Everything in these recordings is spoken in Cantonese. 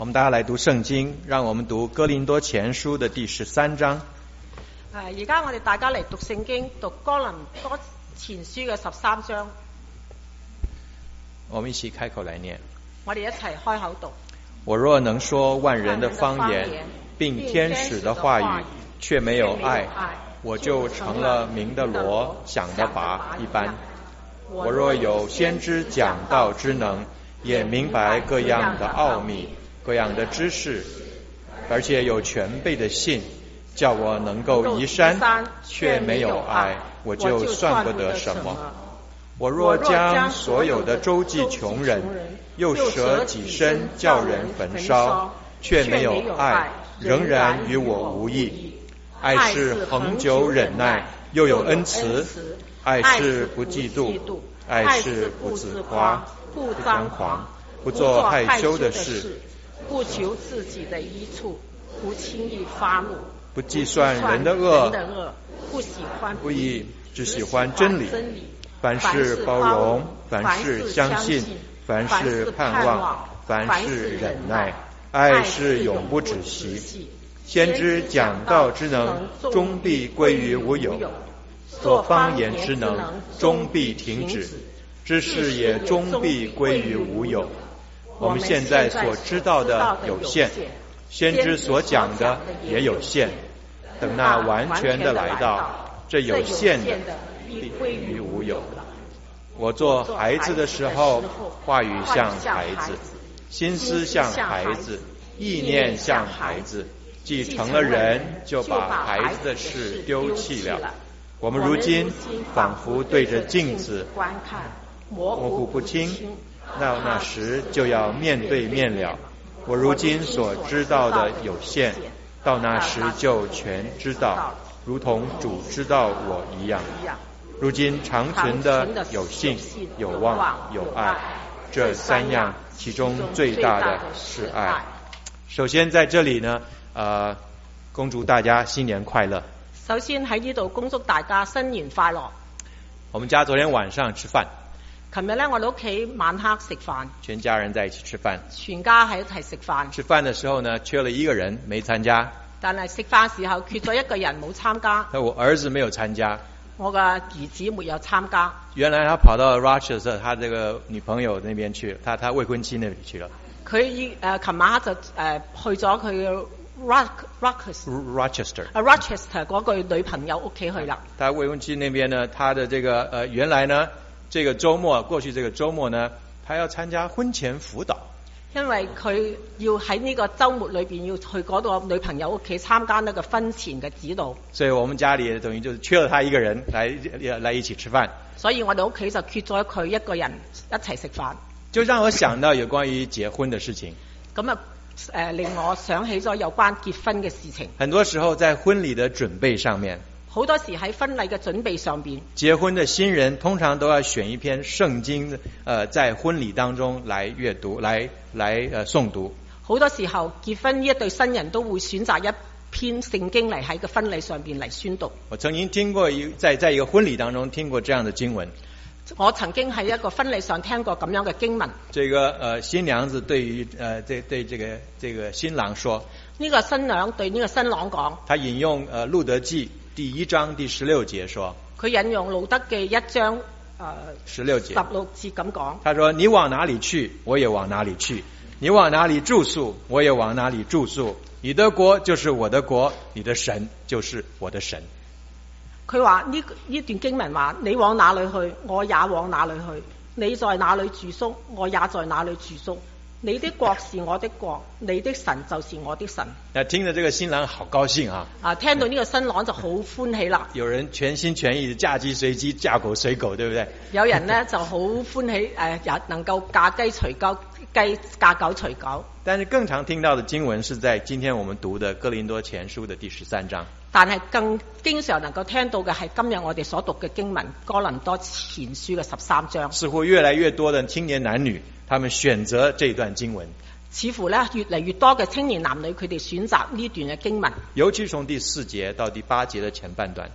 我们大家來讀聖經，讓我們讀哥林多前書的第13章。 而家我哋大家嚟讀聖經，讀哥林多前書嘅13章。 我們一起開口來念。 我哋一齊開口讀。 我若能說萬人的方言，並天使的話語，卻沒有愛，我就成了鳴的鑼，響的鈸一般。我若有先知講道之能，也明白各樣的奧秘，各樣的知識，而且有全備的信，叫我能夠移山，卻沒有愛，我就算不得什麼。我若將所有的周濟窮人，又捨己身叫人焚燒，卻沒有愛，仍然與我無益。愛是恆久忍耐，又有恩慈；愛是不嫉妒，愛是不自誇，不張狂，不做害羞的事， 不求自己的益處，不輕易發怒， 不計算人的惡， 不喜歡不義，只喜歡真理。凡事包容，凡事相信，凡事盼望，凡事忍耐。愛是永不止息。先知講道之能，終必歸於無有；作方言之能，終必停止；知識也終必歸於無有。我們現在所知道的有限，先知所講的也有限。等那完全的來到，這有限的必歸於無有。我做孩子的時候，話語像孩子，心思像孩子，意念像孩子。既成了人，就把孩子的事丟棄了。我們如今仿佛對着鏡子觀看，模糊不清，到那時就要面對面了。我如今所知道的有限，到那時就全知道，如同主知道我一樣。如今長存的有信、有望、有愛，這三樣其中最大的是愛。首先在這裏呢，恭祝大家新年快樂。 首先喺呢度恭祝大家新年快樂。 我們家昨天晚上吃飯。 琴日呢，我哋屋企晚黑食飯。 全家人在一起吃飯。 全家喺一齊食飯。 吃飯的時候呢，缺了一個人沒參加。 但係食飯時候缺咗一個人冇參加。 我兒子沒有參加。 我嘅兒子沒有參加。 原來他跑到 Rochester 他這個女朋友那邊去了，他未婚妻那裡去了。佢琴晚黑就去咗佢嘅Rochester 嗰個女朋友屋企去啦。 他未婚妻那邊呢，他的這個原來呢，這個週末過去這個週末呢，他要參加婚前輔導。 因為佢要喺呢個週末裏邊要去嗰個女朋友屋企參加那個婚前嘅指導。 所以我們家裡等於就是缺了他一個人來一起吃飯。 所以我哋屋企就缺咗佢一個人一齊食飯。 就讓我想到有關於結婚的事情。 咁令我想起咗有關結婚嘅事情。 很多時候在婚禮的準備上面， 好多時喺婚禮嘅準備上邊， 結婚的新人通常都要選一篇聖經，在婚禮當中來閱讀，來誦讀。 好多時候結婚呢一對新人都會選擇一篇聖經嚟喺個婚禮上邊嚟宣讀。 我曾經聽過在一個婚禮當中聽過這樣的經文。 我曾經喺一個婚禮上聽過咁樣嘅經文。 這個新娘子對於對這個新郎說， 呢個新娘對呢個新郎講， 他引用路得記第1章第16節說， 佢引用路得記1章 16節咁講。 他說：你往哪裡去，我也往哪裡去；你往哪裡住宿，我也往哪裡住宿。你的國就是我的國，你的神就是我的神。 佢話呢段經文話，你往哪裡去，我也往哪裡去；你在哪裡住宿，我也在哪裡住宿。你的國是我的國，你的神就是我的神。 聽着這個新郎好高興啊！ 聽到呢個新郎就好歡喜啦。 有人全心全意嫁雞隨雞，嫁狗隨狗，對不對？ 有人呢就好歡喜能夠嫁雞隨狗，嫁狗隨狗。 但是更常聽到的經文是在今天我們讀的哥林多前書的第13章。 但係更經常能夠聽到嘅係今日我哋所讀嘅經文哥林多前書嘅13章。 似乎越來越多的青年男女，他們選擇這段經文。 似乎呢越嚟越多嘅青年男女佢哋選擇呢段嘅經文。 尤其從第4節到第8節的前半段。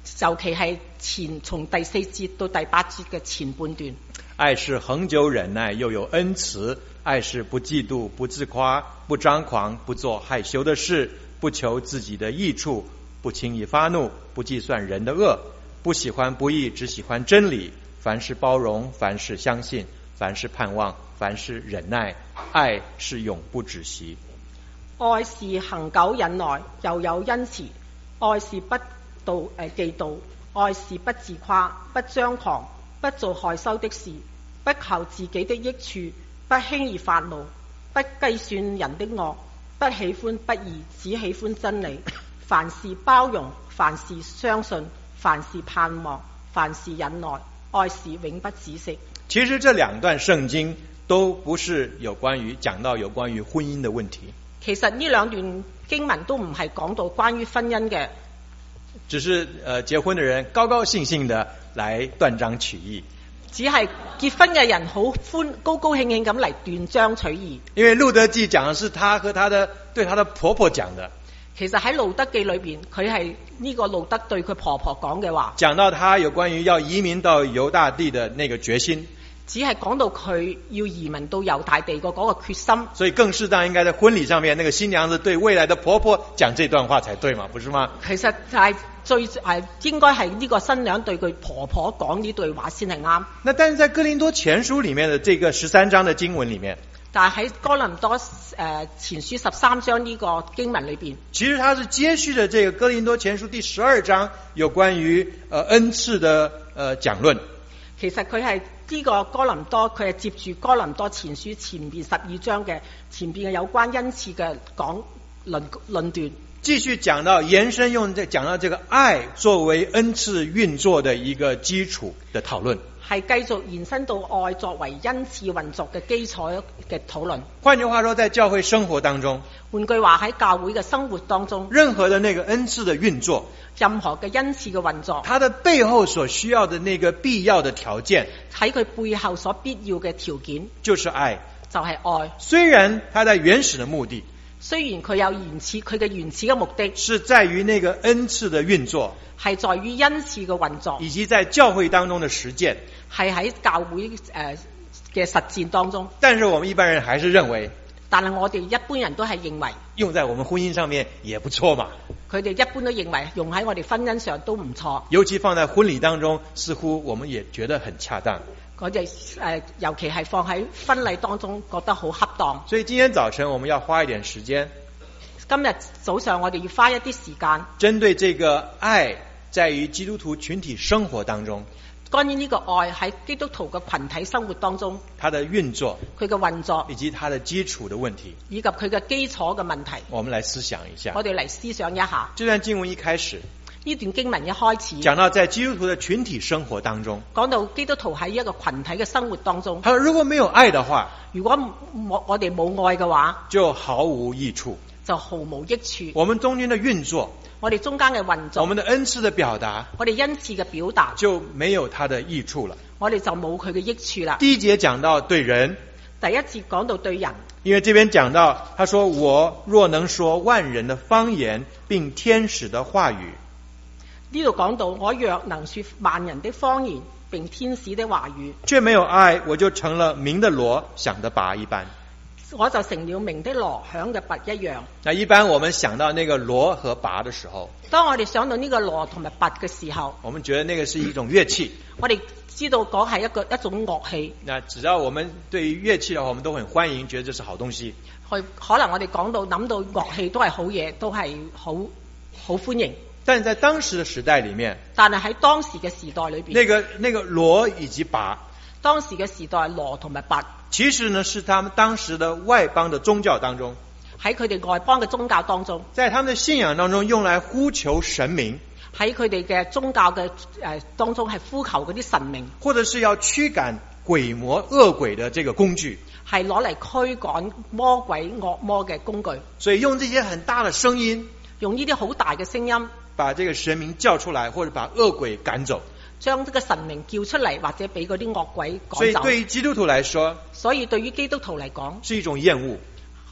尤其係從第4節到第8節嘅前半段。 愛是恆久忍耐，又有恩慈；愛是不嫉妒，不自誇，不張狂，不做害羞的事，不求自己的益處，不輕易發怒，不計算人的惡，不喜歡不義，只喜歡真理。凡事包容，凡事相信，凡事盼望，凡事忍耐。愛是永不止息。 愛是恆久忍耐，又有恩慈；愛是不嫉妒，愛是不自誇，不張狂，不做害羞的事，不求自己的益處，不輕易發怒，不計算人的惡，不喜歡不義，只喜歡真理。凡事包容，凡事相信，凡事盼望，凡事忍耐。愛是永不止息。 其實這兩段聖經都不是講到有關於婚姻的問題。 其實呢兩段經文都唔係講到關於婚姻嘅， 只是結婚的人高高興興的來斷章取義。 只係結婚嘅人好高高興興咁嚟斷章取義。 因為路德記講的是她和對她的婆婆講的。 其實喺路德記裏邊，佢係呢個路德對佢婆婆講嘅話， 講到她有關於要移民到猶大地的那個決心， 只係講到佢要移民到猶大地嗰個決心。 所以更適當應該在婚禮上面，那個新娘子對未來的婆婆講這段話才對嘛，不是嗎？ 其實係應該係呢個新娘對佢婆婆講呢對話先係啱。 那但是在哥林多前書裡面的這個13章的經文裡面， 但係喺哥林多前書13章呢個經文裏邊， 其實它是接續的這個哥林多前書第12章有關於恩賜的講論。 其實佢係呢個哥林多，佢係接住哥林多前書前邊12章嘅前邊嘅有關恩賜嘅論斷。 繼續講到延伸講到這個愛作為恩賜運作的一個基礎的討論， 係繼續延伸到愛作為恩賜運作嘅基礎嘅討論。 換句話說，在教會生活當中， 換句話喺教會嘅生活當中， 任何的那個恩賜的運作， 任何嘅恩賜嘅運作， 它的背後所需要的那個必要的條件， 喺佢背後所必要嘅條件， 就是愛， 就係愛。 雖然它在原始的目的， 雖然佢有佢嘅原始嘅目的是在於那個恩賜的運作， 係在於恩賜嘅運作， 以及在教會當中的實踐， 係喺教會嘅實踐當中。 但是我們一般人還是認為， 但係我哋一般人都係認為用在我們婚姻上面也不錯嘛。 佢哋一般都認為用喺我哋婚姻上都唔錯， 尤其放在婚禮當中，似乎我們也覺得很恰當。 我哋尤其係放喺婚禮當中，覺得好恰當。 所以今天早晨我們要花一點時間， 今日早上我哋要花一啲時間， 針對這個愛在於基督徒群體生活當中， 關於呢個愛喺基督徒嘅群體生活當中， 它的運作， 佢嘅運作， 以及它的基礎的問題， 以及佢嘅基礎嘅問題， 我們來思想一下。 我哋嚟思想一下。 這段經文一開始， 呢段經文一開始講到在基督徒的群體生活當中， 講到基督徒喺一個群體嘅生活當中， 他說如果沒有愛的話， 如果我哋冇愛嘅話， 就毫無益處， 就毫無益處。 我們中間的運作， 我哋中間嘅運作， 我們的恩賜的表達， 我哋恩賜嘅表達， 就沒有它的益處了。 我哋就冇佢嘅益處啦。 第一節講到對人， 第一節講到對人， 因為這邊講到，他說我若能說萬人的方言，並天使的話語。 呢度講到我若能說萬人的方言，並天使的話語， 卻沒有愛，我就成了鳴的鑼，響的鈸一般。 我就成了鳴的鑼，響嘅鈸一樣。 那一般我們想到那個鑼和鈸的時候， 當我哋想到呢個鑼同埋鈸嘅時候， 我們覺得那個是一種樂器。 我哋知道嗰係一種樂器。 那只要我們對於樂器的話，我們都很歡迎，覺得這是好東西。 可能我哋諗到樂器都係好嘢，都係好歡迎。 但是在當時的時代裏面， 但係喺當時嘅時代裏邊， 那個鑼以及鈸， 當時嘅時代鑼同埋鈸， 其實呢是他們當時的外邦的宗教當中， 喺佢哋外邦嘅宗教當中， 在他們的信仰當中用來呼求神明， 喺佢哋嘅宗教嘅當中係呼求嗰啲神明， 或者是要驅趕鬼魔惡鬼的這個工具， 係攞嚟驅趕魔鬼惡魔嘅工具。 所以用這些很大的聲音， 用呢啲好大嘅聲音， 把這個神明叫出來，或者把惡鬼趕走， 將呢個神明叫出嚟，或者俾嗰啲惡鬼趕走。 所以對於基督徒來說， 所以對於基督徒嚟講， 是一種厭惡，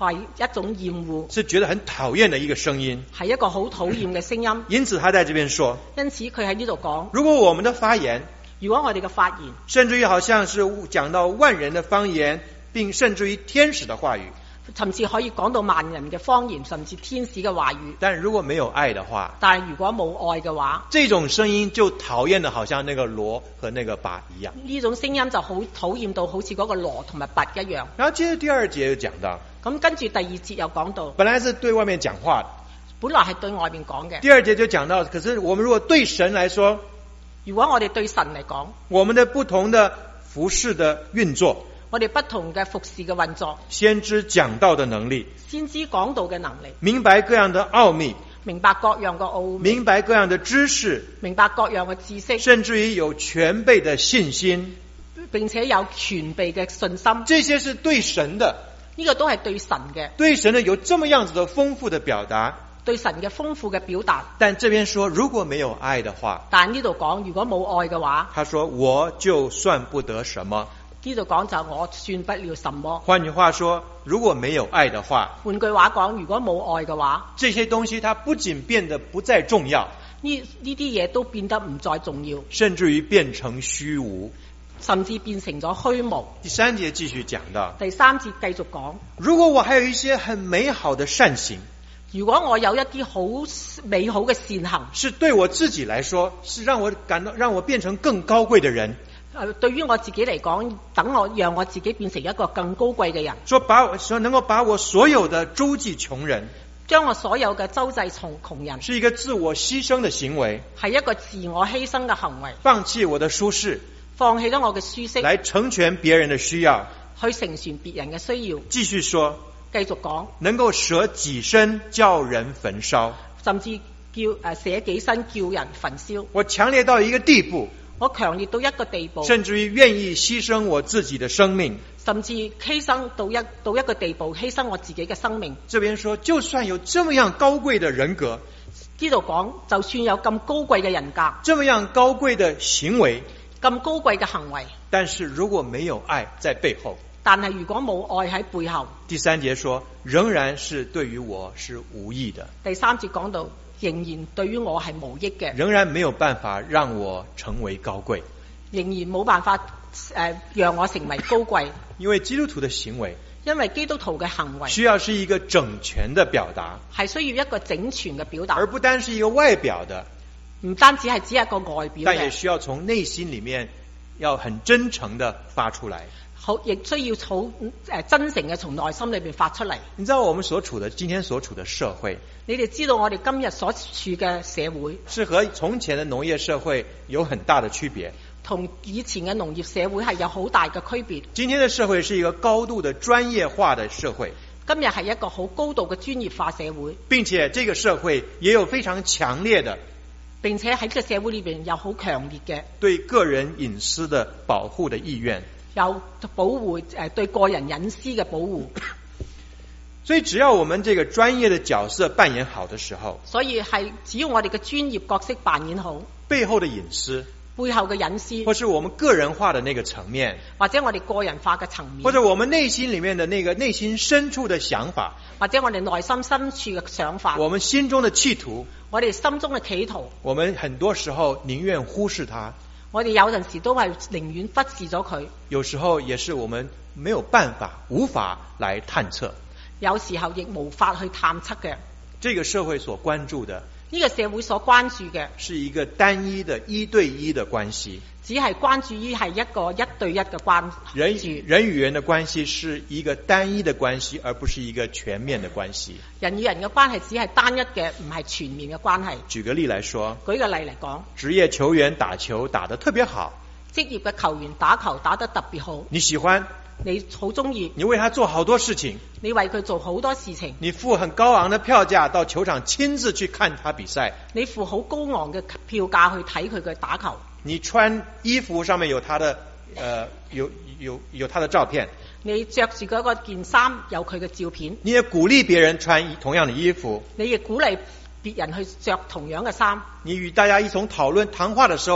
係一種厭惡， 是覺得很討厭的一個聲音。 係一個好討厭嘅聲音。 因此他在這邊說， 因此佢喺呢度講， 如果我們的發言， 如果我哋嘅發言， 甚至於好像是講到萬人的方言，並甚至於天使的話語， 甚至可以講到萬人嘅方言，甚至天使嘅話語。 但如果沒有愛的話， 但係如果冇愛嘅話， 這種聲音就討厭的好像那個鑼和那個鈸一樣。 呢種聲音就好討厭到好似嗰個鑼同埋鈸一樣。 然後接着第二節又講到， 咁跟住第二節又講到， 本來是對外面講話的， 本來係對外面講嘅。 第二節就講到，可是我們如果對神來說， 如果我哋對神嚟講， 我們的不同的服事的運作， 我哋不同嘅服事嘅運作， 先知講道的能力， 先知講道嘅能力， 明白各樣的奧秘， 明白各樣嘅奧秘， 明白各樣的知識， 明白各樣嘅知識， 甚至於有全備的信心， 並且有全備嘅信心， 這些是對神的， 呢個都係對神嘅， 對神的有這麼樣子的豐富的表達， 對神嘅豐富嘅表達。 但這邊說如果沒有愛的話， 但呢度講如果冇愛嘅話， 他說我就算不得什麼。 呢度講就我算不了什麼。 換句話說，如果沒有愛的話， 換句話講，如果冇愛嘅話， 這些東西它不僅變得不再重要， 呢啲嘢都變得唔再重要， 甚至於變成虛無， 甚至變成咗虛無。 第三節繼續講到， 第三節繼續講， 如果我還有一些很美好的善行， 如果我有一啲好美好嘅善行， 是對我自己來說，是讓我感到讓我變成更高貴的人。 對於我自己嚟講，讓我自己變成一個更高貴嘅人。 說能夠把我所有的周濟窮人， 將我所有嘅周濟窮人， 是一個自我犧牲的行為， 係一個自我犧牲嘅行為， 放棄我的舒適， 放棄咗我嘅舒適， 來成全別人的需要， 去成全別人嘅需要。 繼續說， 繼續講， 能夠捨己身叫人焚燒， 甚至捨己身叫人焚燒。 我強烈到一個地步， 我強烈到一個地步， 甚至於願意犧牲我自己的生命， 甚至犧牲到一個地步，犧牲我自己嘅生命。 這邊說，就算有這麼樣高貴的人格， 呢度講，就算有咁高貴嘅人格， 這麼樣高貴的行為， 咁高貴嘅行為， 但是如果沒有愛在背後， 但係如果冇愛喺背後， 第三節說，仍然是對於我是無益的。 第三節講到，仍然對於我係無益嘅， 仍然沒有辦法讓我成為高貴， 仍然冇辦法讓我成為高貴。 因為基督徒的行為， 因為基督徒嘅行為需要是一個整全的表達， 係需要一個整全嘅表達， 而不單是一個外表的， 唔單止係只係一個外表嘅， 但也需要從內心裏面要很真誠的發出來。 好，亦需要好真誠嘅從內心裏邊發出嚟。 你知道我們今天所處的社會， 你哋知道我哋今日所處嘅社會是和從前的農業社會有很大的區別， 同以前嘅農業社會係有好大嘅區別。 今天的社會是一個高度的專業化的社會， 今日係一個好高度嘅專業化社會， 並且這個社會也有非常強烈的， 並且喺呢個社會裏邊有好強烈嘅對個人隱私的保護的意願， 有保護對個人隱私嘅保護。 所以只要我們這個專業的角色扮演好的時候， 所以係只要我哋嘅專業角色扮演好， 背後的隱私， 背後嘅隱私， 或是我們個人化的那個層面， 或者我哋個人化嘅層面， 或者我們內心裏面的那個內心深處的想法， 或者我哋內心深處嘅想法， 我們心中的企圖， 我哋心中嘅企圖， 我們很多時候寧願忽視它， 我哋有陣時都係寧願忽視咗佢， 有時候也是我們沒有辦法無法來探測， 有時候亦無法去探測嘅。 這個社會所關注的， 呢個社會所關注嘅是一個單一的一對一的關係， 只係關注於係一個一對一嘅關係。 人與人的關係是一個單一的關係，而不是一個全面的關係。 人與人嘅關係只係單一嘅，唔係全面嘅關係。 舉個例來說， 舉個例嚟講， 職業球員打球打得特別好， 職業嘅球員打球打得特別好， 你喜歡， 你好中意， 你為他做好多事情， 你為佢做好多事情， 你付很高昂的票價到球場親自去看他比賽， 你付好高昂嘅票價去睇佢嘅打球， 你穿衣服上面有他的有他的照片， 你着住嗰個件衫有佢嘅照片， 你也鼓勵別人穿同樣的衣服， 你亦鼓勵別人去着同樣嘅衫， 你與大家一同討論談話的時候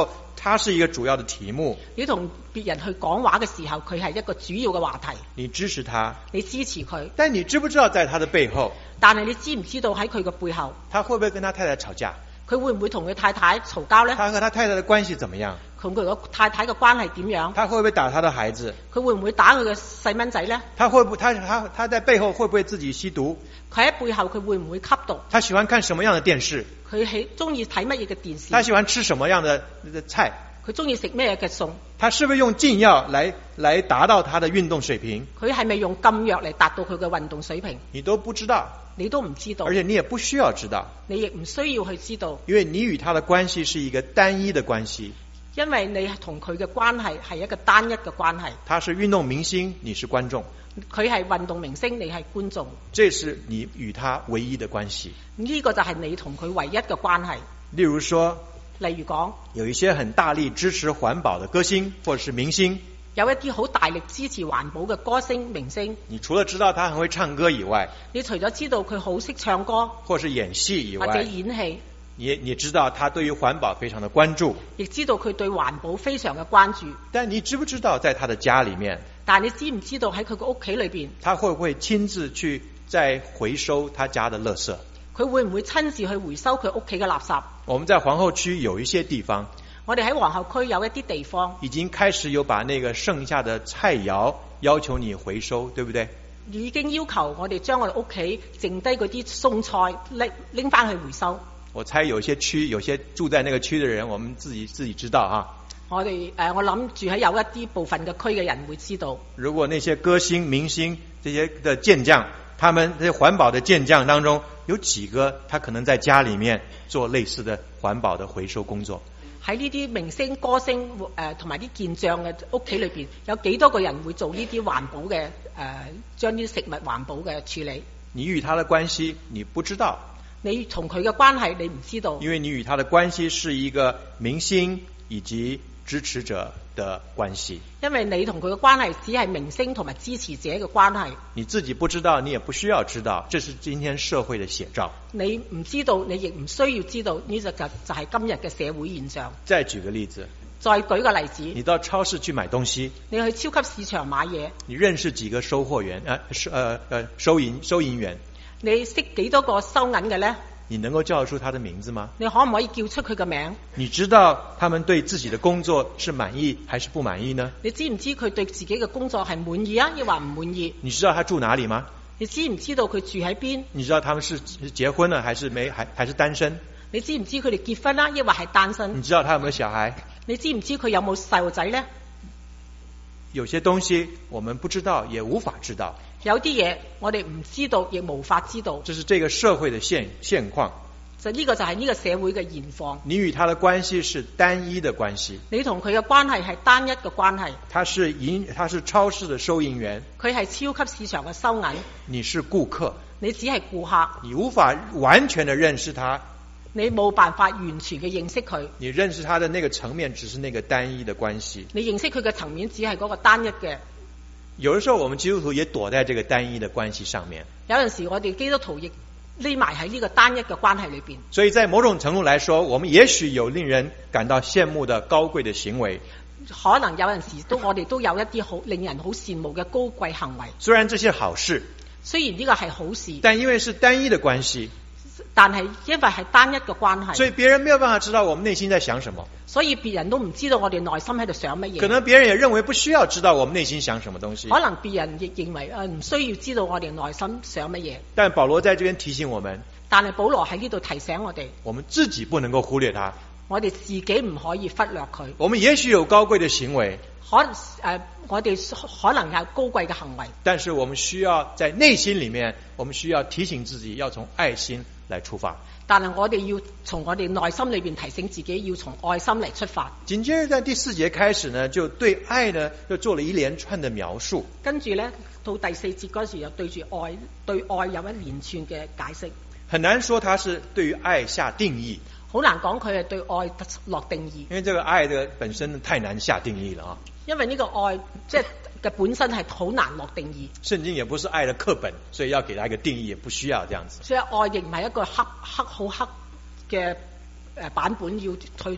它是一個主要的題目。 你同別人去講話嘅時候，佢係一個主要嘅話題。 你支持他， 你支持佢。 但你知不知道在他的背後？ 但係你知唔知道喺佢嘅背後？ 他會不會跟他太太吵架？ 佢會唔會同佢太太嘈交呢？ 他和他太太的關係怎麼樣？ 同佢個太太嘅關係點樣？ 他會不會打他的孩子？ 佢會唔會打佢嘅細蚊仔呢？ 他會不他在背後會不會自己吸毒？ 佢喺背後佢會唔會吸毒？ 他喜歡看什麼樣的電視？ 佢中意睇乜嘢嘅電視？ 他喜歡吃什麼樣的菜？ 佢中意食咩嘅餸？ 他是不是用禁藥來達到他的運動水平？ 佢係咪用禁藥嚟達到佢嘅運動水平？ 你都不知道， 你都唔知道， 而且你也不需要知道， 你亦唔需要去知道， 因為你與他的關係是一個單一的關係。 因為你同佢嘅關係係一個單一嘅關係。 他是運動明星，你是觀眾。 佢係運動明星，你係觀眾。 這是你與他唯一的關係。 呢個就係你同佢唯一嘅關係。 例如說， 例如講， 有一些很大力支持環保的歌星或者是明星， 有一啲好大力支持環保嘅歌星明星。 你除了知道他很會唱歌以外， 你除咗知道佢好識唱歌， 或是演戲以外， 或者演戲， 你知道他對於環保非常的關注， 亦知道佢對環保非常嘅關注。 但你知不知道在他的家裏面？ 但你知唔知道喺佢個屋企裏邊， 他會不會親自去再回收他家的垃圾？ 佢會唔會親自去回收佢屋企嘅垃圾？ 我們在皇后區有一些地方， 我哋喺皇后區有一啲地方已經開始有把那個剩下的菜肴要求你回收，對不對？ 已經要求我哋將我哋屋企剩低嗰啲餸菜拎翻去回收。 我猜有些區，有些住在那個區的人，我們自己知道啊。 我諗住喺有一啲部分嘅區嘅人會知道。 如果那些歌星、明星這些的健將，他們這些環保的健將當中，有幾個他可能在家裏面做類似的環保的回收工作？ 喺呢啲明星、歌星同埋啲健將嘅屋企裏邊，有幾多個人會做呢啲環保嘅將啲食物環保嘅處理？ 你與他的關係你不知道， 你同佢嘅關係你唔知道， 因為你與他的關係是一個明星以及支持者的關係。 因為你同佢嘅關係只係明星同埋支持者嘅關係。 你自己不知道，你也不需要知道，這是今天社會的寫照。 你唔知道，你亦唔需要知道，呢就係今日嘅社會現象。 再舉個例子， 再舉個例子， 你到超市去買東西， 你去超級市場買嘢， 你認識幾個收貨員收銀員？ 你識幾多個收銀嘅呢？ 你能夠叫出他的名字嗎？ 你可唔可以叫出佢嘅名？ 你知道他們對自己的工作是滿意還是不滿意呢？ 你知唔知佢對自己嘅工作係滿意啊，抑或唔滿意？ 你知道他住哪裡嗎？ 你知唔知道佢住喺邊？ 你知道他們是結婚了還是還是單身？ 你知唔知佢哋結婚啦，抑或係單身？ 你知道他有沒有小孩？ 你知唔知佢有冇細路仔呢？ 有些東西我們不知道，也無法知道。 有啲嘢我哋唔知道，亦無法知道。 這是這個社會的現況。 就呢個就係呢個社會嘅現況。 你與他的關係是單一的關係。 你同佢嘅關係係單一嘅關係。 他是超市的收銀員。 佢係超級市場嘅收銀。 你是顧客。 你只係顧客。 你無法完全的認識他。 你冇辦法完全嘅認識佢。 你認識他的那個層面只是那個單一的關係。 你認識佢嘅層面只係嗰個單一嘅。 有的時候我們基督徒也躲在這個單一的關係上面。 有陣時我哋基督徒亦匿埋喺呢個單一嘅關係裏邊。 所以在某種程度來說，我們也許有令人感到羨慕的高貴的行為。 可能有陣時我哋都有一啲好令人好羨慕嘅高貴行為。 雖然這些好事， 雖然呢個係好事， 但因為是單一的關係。 但係因為係單一嘅關係， 所以別人沒有辦法知道我們內心在想什麼。 所以別人都唔知道我哋內心喺度想乜嘢。 可能別人也認為不需要知道我們內心想什麼東西。 可能別人亦認為唔需要知道我哋內心想乜嘢。 但保羅在這邊提醒我們， 但係保羅喺呢度提醒我哋， 我們自己不能夠忽略他。 我哋自己唔可以忽略佢。 我們也許有高貴的行為， 我哋可能有高貴嘅行為， 但是我們需要在內心裏面，我們需要提醒自己要從愛心來出發。 但係我哋要從我哋內心裏邊提醒自己，要從愛心嚟出發。 緊接着在第4節開始呢，就對愛呢就做了一連串的描述。 跟住呢，到第4節嗰時又對住愛，對愛有一連串嘅解釋。很難說他是對於愛下定義， 好難講佢係對愛落定義， 因為這個愛的本身太難下定義了啊。因為呢個愛即係嘅本身係好難落定義。 聖經也不是愛的課本，所以要給他一個定義，也不需要這樣子。 所以愛亦唔係一個好黑嘅版本，要去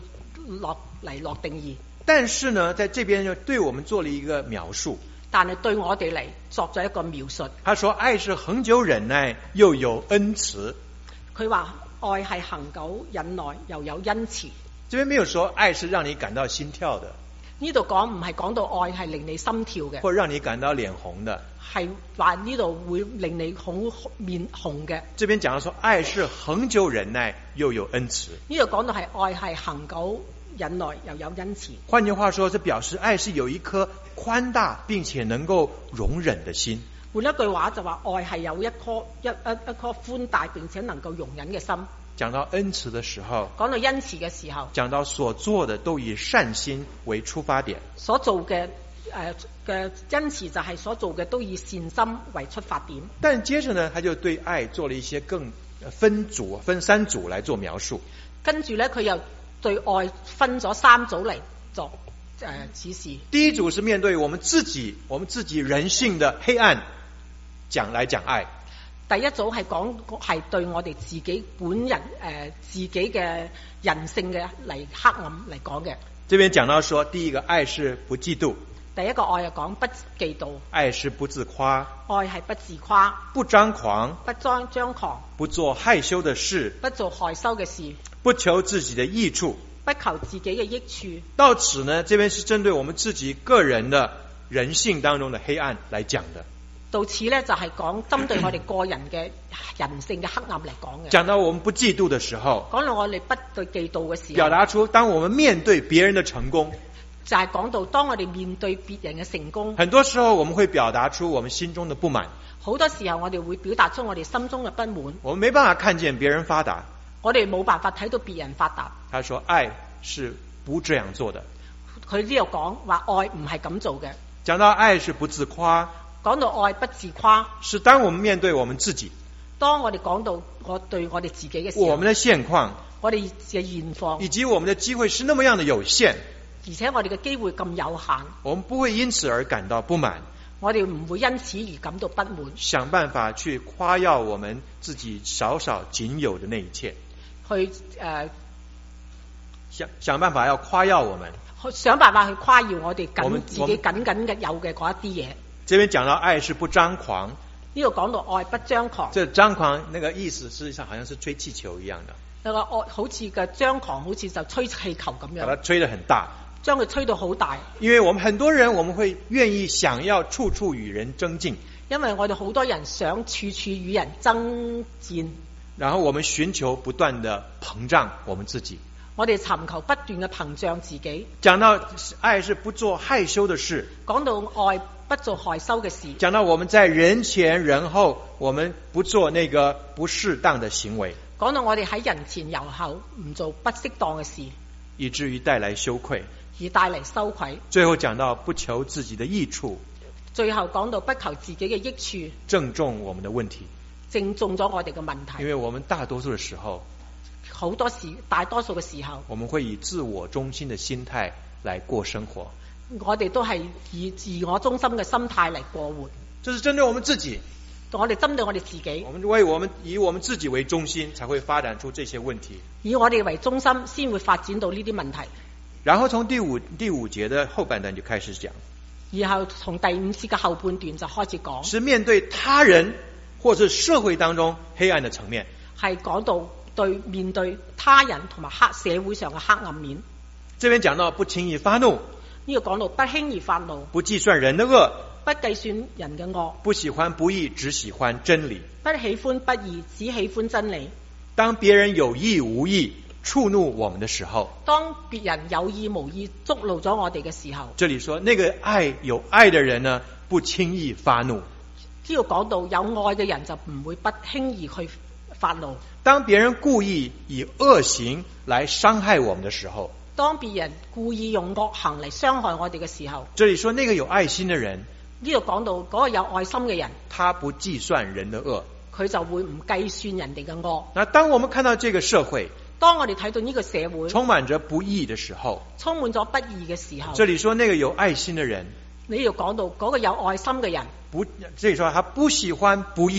落定義。 但是呢，在這邊就對我們做了一個描述。 但係對我哋嚟作咗一個描述。 他說愛是恆久忍耐，又有恩慈。 佢話愛係恆久忍耐，又有恩慈。 這邊沒有說愛是讓你感到心跳的。 呢度講唔係講到愛係令你心跳嘅， 或者讓你感到臉紅的。 係話呢度會令你面紅嘅。 這邊講到說愛是恆久忍耐，又有恩慈。 呢度講到係愛係恆久忍耐，又有恩慈。 換句話說，這表示愛是有一顆寬大並且能夠容忍的心。 換一句話就話愛係有一顆寬大並且能夠容忍嘅心。 講到恩慈的時候， 講到恩慈嘅時候， 講到所做的都以善心為出發點。所做嘅恩慈就係所做嘅都以善心為出發點。 但接着呢，他就對愛做了一些更分三組來做描述。 跟住呢，佢又對愛分咗三組嚟作指示。 第一組是面對我們自己人性的黑暗來講愛。 第一組係對我哋自己本人自己嘅人性嘅黑暗嚟講嘅。 這邊講到說，第一個愛是不嫉妒。 第一個愛係講不嫉妒。 愛是不自誇。 愛係不自誇。 不張狂。 不張狂。 不做害羞的事。 不做害羞嘅事。 不求自己的益處。 不求自己嘅益處。 到此呢，這邊是針對我們自己個人的人性當中的黑暗來講的。 到此呢，就係講針對我哋個人嘅人性嘅黑暗嚟講嘅。 講到我們不嫉妒的時候， 講到我哋不對嫉妒嘅時候， 表達出當我們面對別人的成功， 就係講到當我哋面對別人嘅成功， 很多時候我們會表達出我們心中的不滿。 好多時候我哋會表達出我哋心中嘅不滿。 我們沒辦法看見別人發達， 我哋冇辦法睇到別人發達。 他說愛是不這樣做的。 佢呢度講話愛唔係咁做嘅。 講到愛是不自誇。 講到愛不自誇， 是當我們面對我們自己， 當我哋講到對我哋自己嘅時候， 我們的現況， 我哋嘅現況， 以及我們的機會是那麼樣的有限， 而且我哋嘅機會咁有限， 我們不會因此而感到不滿， 我哋唔會因此而感到不滿， 想辦法去誇耀我們自己少少僅有的那一切，想辦法要誇耀我們， 想辦法去誇耀我哋自己僅嘅有嘅嗰一啲嘢。 這邊講到愛是不張狂， 呢度講到愛不張狂。 這張狂那個意思，實際上好像是吹氣球一樣的。 那個愛好似嘅張狂，好似就吹氣球咁樣。 把它吹得很大， 將佢吹到好大。 因為我們很多人，我們會願意想要處處與人爭競。 因為我哋好多人想處處與人爭戰， 然後我們尋求不斷的膨脹我們自己。 我哋尋求不斷嘅膨脹自己。 講到愛是不做害羞的事， 講到愛不做害羞嘅事， 講到我們在人前人後，我們不做那個不適當的行為， 講到我哋喺人前人後唔做不適當嘅事， 以至於帶來羞愧， 而帶嚟羞愧。 最後講到不求自己的益處， 最後講到不求自己嘅益處， 正中我們的問題， 正中咗我哋嘅問題。 因為我們大多數的時候， 大多數嘅時候， 我們會以自我中心的心態來過生活。 我哋都係以自我中心嘅心態嚟過活。 這是針對我們自己。 我哋針對我哋自己。 以我們自己為中心，才會發展出這些問題。 以我哋為中心，先會發展到呢啲問題。 然後從第五節的後半段就開始講。 然後從第5節嘅後半段就開始講。 是面對他人或者社會當中黑暗的層面。 係講到面對他人同埋社會上嘅黑暗面。 這邊講到不輕易發怒。 呢個講到不輕易發怒， 不計算人的惡， 不計算人嘅惡， 不喜歡不義，只喜歡真理， 不喜歡不義，只喜歡真理。 當別人有意無意觸怒我們的時候， 當別人有意無意觸怒咗我哋嘅時候， 這裡說那個有愛的人呢，不輕易發怒。 呢個講到有愛嘅人就唔會不輕易去發怒。 當別人故意以惡行來傷害我們的時候， 當別人故意用惡行嚟傷害我哋嘅時候， 這裡說那個有愛心的人， 呢度講到嗰個有愛心嘅人， 他不計算人的惡， 佢就會唔計算人哋嘅惡。 那當我們看到這個社會， 當我哋睇到呢個社會充滿着不義的時候， 充滿咗不義嘅時候， 這裡說那個有愛心的人， 你要講到嗰個有愛心嘅人， 這裡說他不喜歡不義，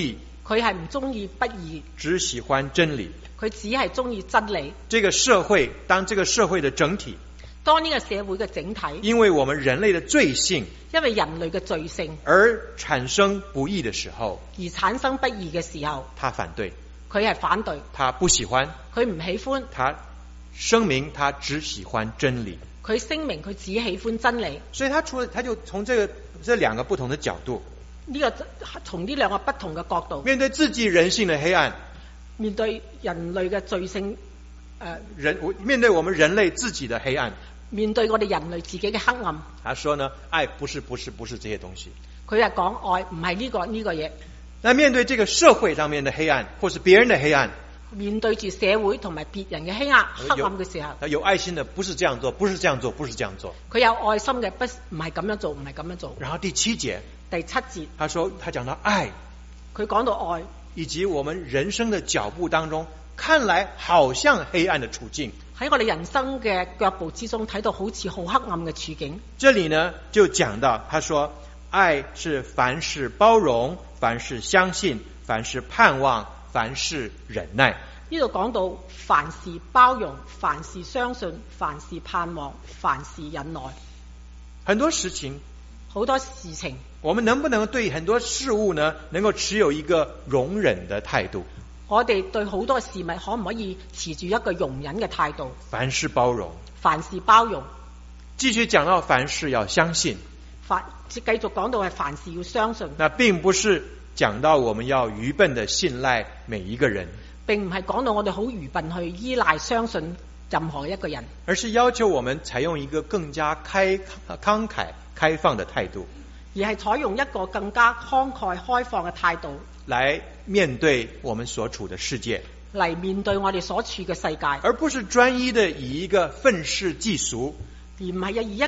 佢係唔中意不義， 只喜歡真理。 佢只係中意真理。 這個社會，當這個社會的整體， 當呢個社會嘅整體， 因為我們人類的罪性， 因為人類嘅罪性而產生不義的時候， 而產生不義嘅時候， 他反對， 佢係反對， 他不喜歡， 佢唔喜歡， 他聲明他只喜歡真理。 佢聲明佢只喜歡真理。 所以他就從這兩個不同的角度， 從呢兩個不同嘅角度， 面對自己人性的黑暗， 面對人類嘅罪性， 面對我們人類自己的黑暗， 面對我哋人類自己嘅黑暗。 他說呢，愛不是這些東西。 佢係講愛唔係呢個嘢。 那面對這個社會上面的黑暗，或是別人的黑暗， 面對住社會同埋別人嘅黑暗嘅時候， 有愛心的不是這樣做，不是這樣做，不是這樣做。 佢有愛心嘅唔係咁樣做，唔係咁樣做。然後第7節，他講到愛， 佢講到愛， 以及我們人生的腳步當中，看來好像黑暗的處境。 喺我哋人生嘅腳步之中，睇到好似好黑暗嘅處境。 這裏呢就講到，他說愛是凡事包容，凡事相信，凡事盼望，凡事忍耐。 呢度講到凡事包容，凡事相信，凡事盼望，凡事忍耐。 很多事情， 我們能不能對很多事物呢，能夠持有一個容忍的態度？ 我哋對好多事物可唔可以持住一個容忍嘅態度？ 凡事包容， 凡事包容。 繼續講到凡事要相信， 繼續講到係凡事要相信。 那並不是講到我們要愚笨的信賴每一個人， 並唔係講到我哋好愚笨去依賴相信任何一個人， 而是要求我們採用一個更加慷慨開放的態度， 而係採用一個更加慷慨開放嘅態度來面對我們所處的世界， 嚟面對我哋所處嘅世界， 而不是專一的以一個憤世嫉俗， 而唔係以一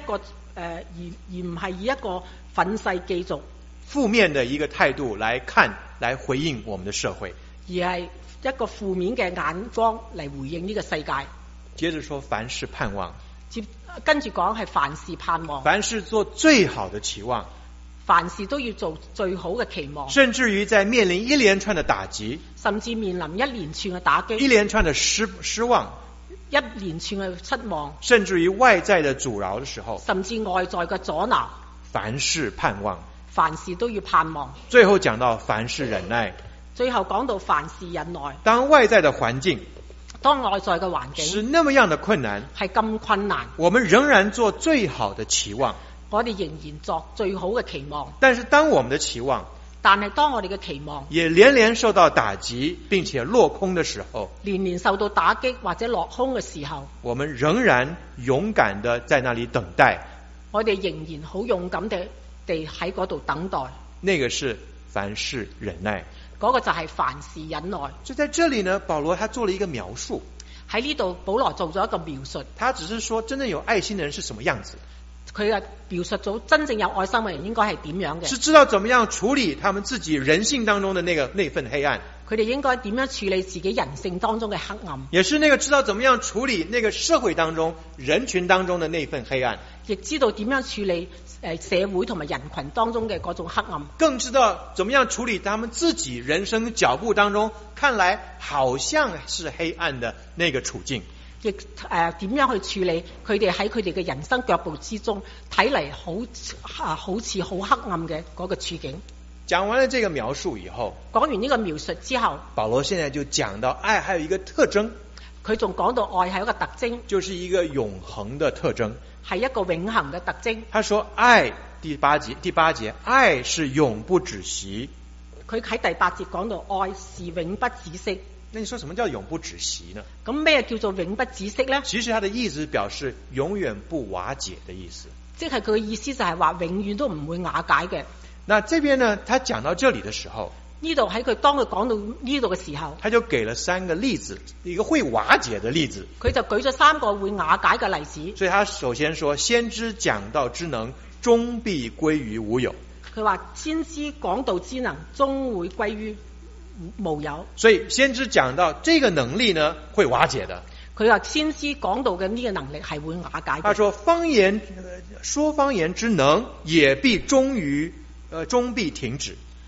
個憤世嫉俗負面的一個態度來看，來回應我們的社會， 而係一個負面嘅眼光嚟回應呢個世界。 接着說凡事盼望， 跟住講係凡事盼望， 凡事做最好的期望， 凡事都要做最好嘅期望， 甚至於在面臨一連串的打擊， 甚至面臨一連串嘅打擊， 一連串的失望， 一連串嘅失望， 甚至於外在的阻撓的時候， 甚至外在嘅阻撓， 凡事盼望， 凡事都要盼望。 最後講到凡事忍耐， 最後講到凡事忍耐。 當外在的環境， 當外在嘅環境是那麼樣的困難， 係咁困難， 我們仍然做最好的期望， 我哋仍然作最好嘅期望。 但是當我們的期望， 但係當我哋嘅期望也連連受到打擊並且落空的時候， 連連受到打擊或者落空嘅時候， 我們仍然勇敢的在那裡等待， 我哋仍然好勇敢地喺嗰度等待。 那個是凡事忍耐， 嗰個就係凡事忍耐。 就在這裡呢，保羅他做了一個描述。 喺呢度保羅做咗一個描述， 他只是說真正有愛心的人是什麼樣子。 佢嘅描述咗真正有愛心嘅人應該係點樣嘅， 是知道怎麼樣處理他們自己人性當中的那份黑暗。 佢哋應該點樣處理自己人性當中嘅黑暗， 也是那個知道怎麼樣處理那個社會當中人群當中的那份黑暗， 亦知道點樣處理社會同埋人群當中嘅嗰種黑暗， 更知道怎麼樣處理他們自己人生腳步當中看來好像是黑暗的那個處境， 亦點樣去處理佢哋喺佢哋嘅人生腳步之中睇嚟好似好黑暗嘅嗰個處境。 講完了這個描述以後， 講完呢個描述之後， 保羅現在就講到愛還有一個特徵， 佢仲講到愛係一個特徵， 就是一個永恆的特徵， 係一個永恆嘅特徵。 他說愛，第八節，愛是永不止息。 佢喺第8節講到愛是永不止息。 那你說什麼叫永不止息呢？ 咁咩叫做永不止息呢？ 其實他的意思表示永遠不瓦解的意思， 即係佢嘅意思就係話永遠都唔會瓦解嘅。 那這邊呢，他講到這裡的時候， 當佢講到呢度嘅時候， 他就給了3個例子，一個會瓦解的例子， 佢就舉咗3個會瓦解嘅例子。 所以他首先說，先知講道之能終必歸於無有。 佢話先知講道之能終會歸於無有。 所以先知講道這個能力呢，會瓦解的。 佢話先知講道嘅呢個能力係會瓦解嘅。 他說說方言之能也必終必停止。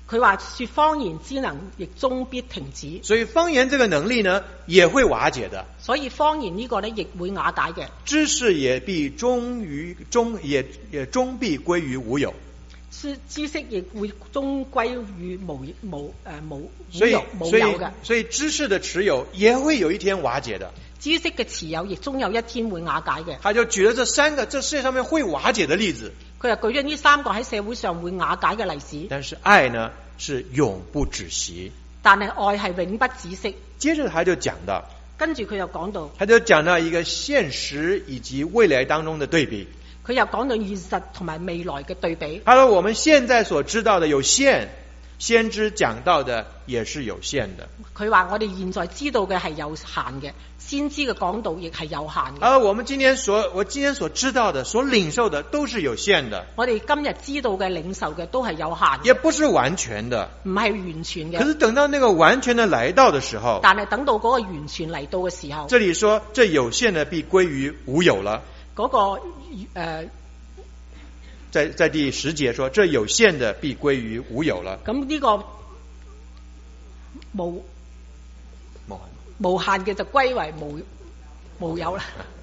佢話說方言之能亦終必停止， 所以方言這個能力呢也會瓦解的， 所以方言呢個呢亦會瓦解嘅。 知識也終必歸於無有， 知識亦會終歸於無有嘅。 所以知識的持有也會有一天瓦解的。 知識嘅持有亦終有一天會瓦解嘅。 他就舉了這三個這世界上面會瓦解的例子。 佢又舉咗呢三個喺社會上會瓦解嘅例子。 但是愛呢是永不止息。 但係愛係永不止息。 接着他就講到， 跟住佢又講到， 他就講到一個現實以及未來當中的對比。 佢又講到現實同埋未來嘅對比。 他說我們現在所知道的有限，先知講到的也是有限的。 佢話我哋現在知道嘅係有限嘅，先知嘅講道亦係有限嘅。 而我今天所知道的、所領受的都是有限的。 我哋今日知道嘅、領受嘅都係有限嘅， 也不是完全的， 唔係完全嘅。 可是等到那個完全的來到的時候， 但係等到嗰個完全嚟到嘅時候， 這裏說這有限的必歸於無有了。 嗰個在第10節說，這有限的必歸於無有了。 咁呢個無限嘅就歸為無有啦。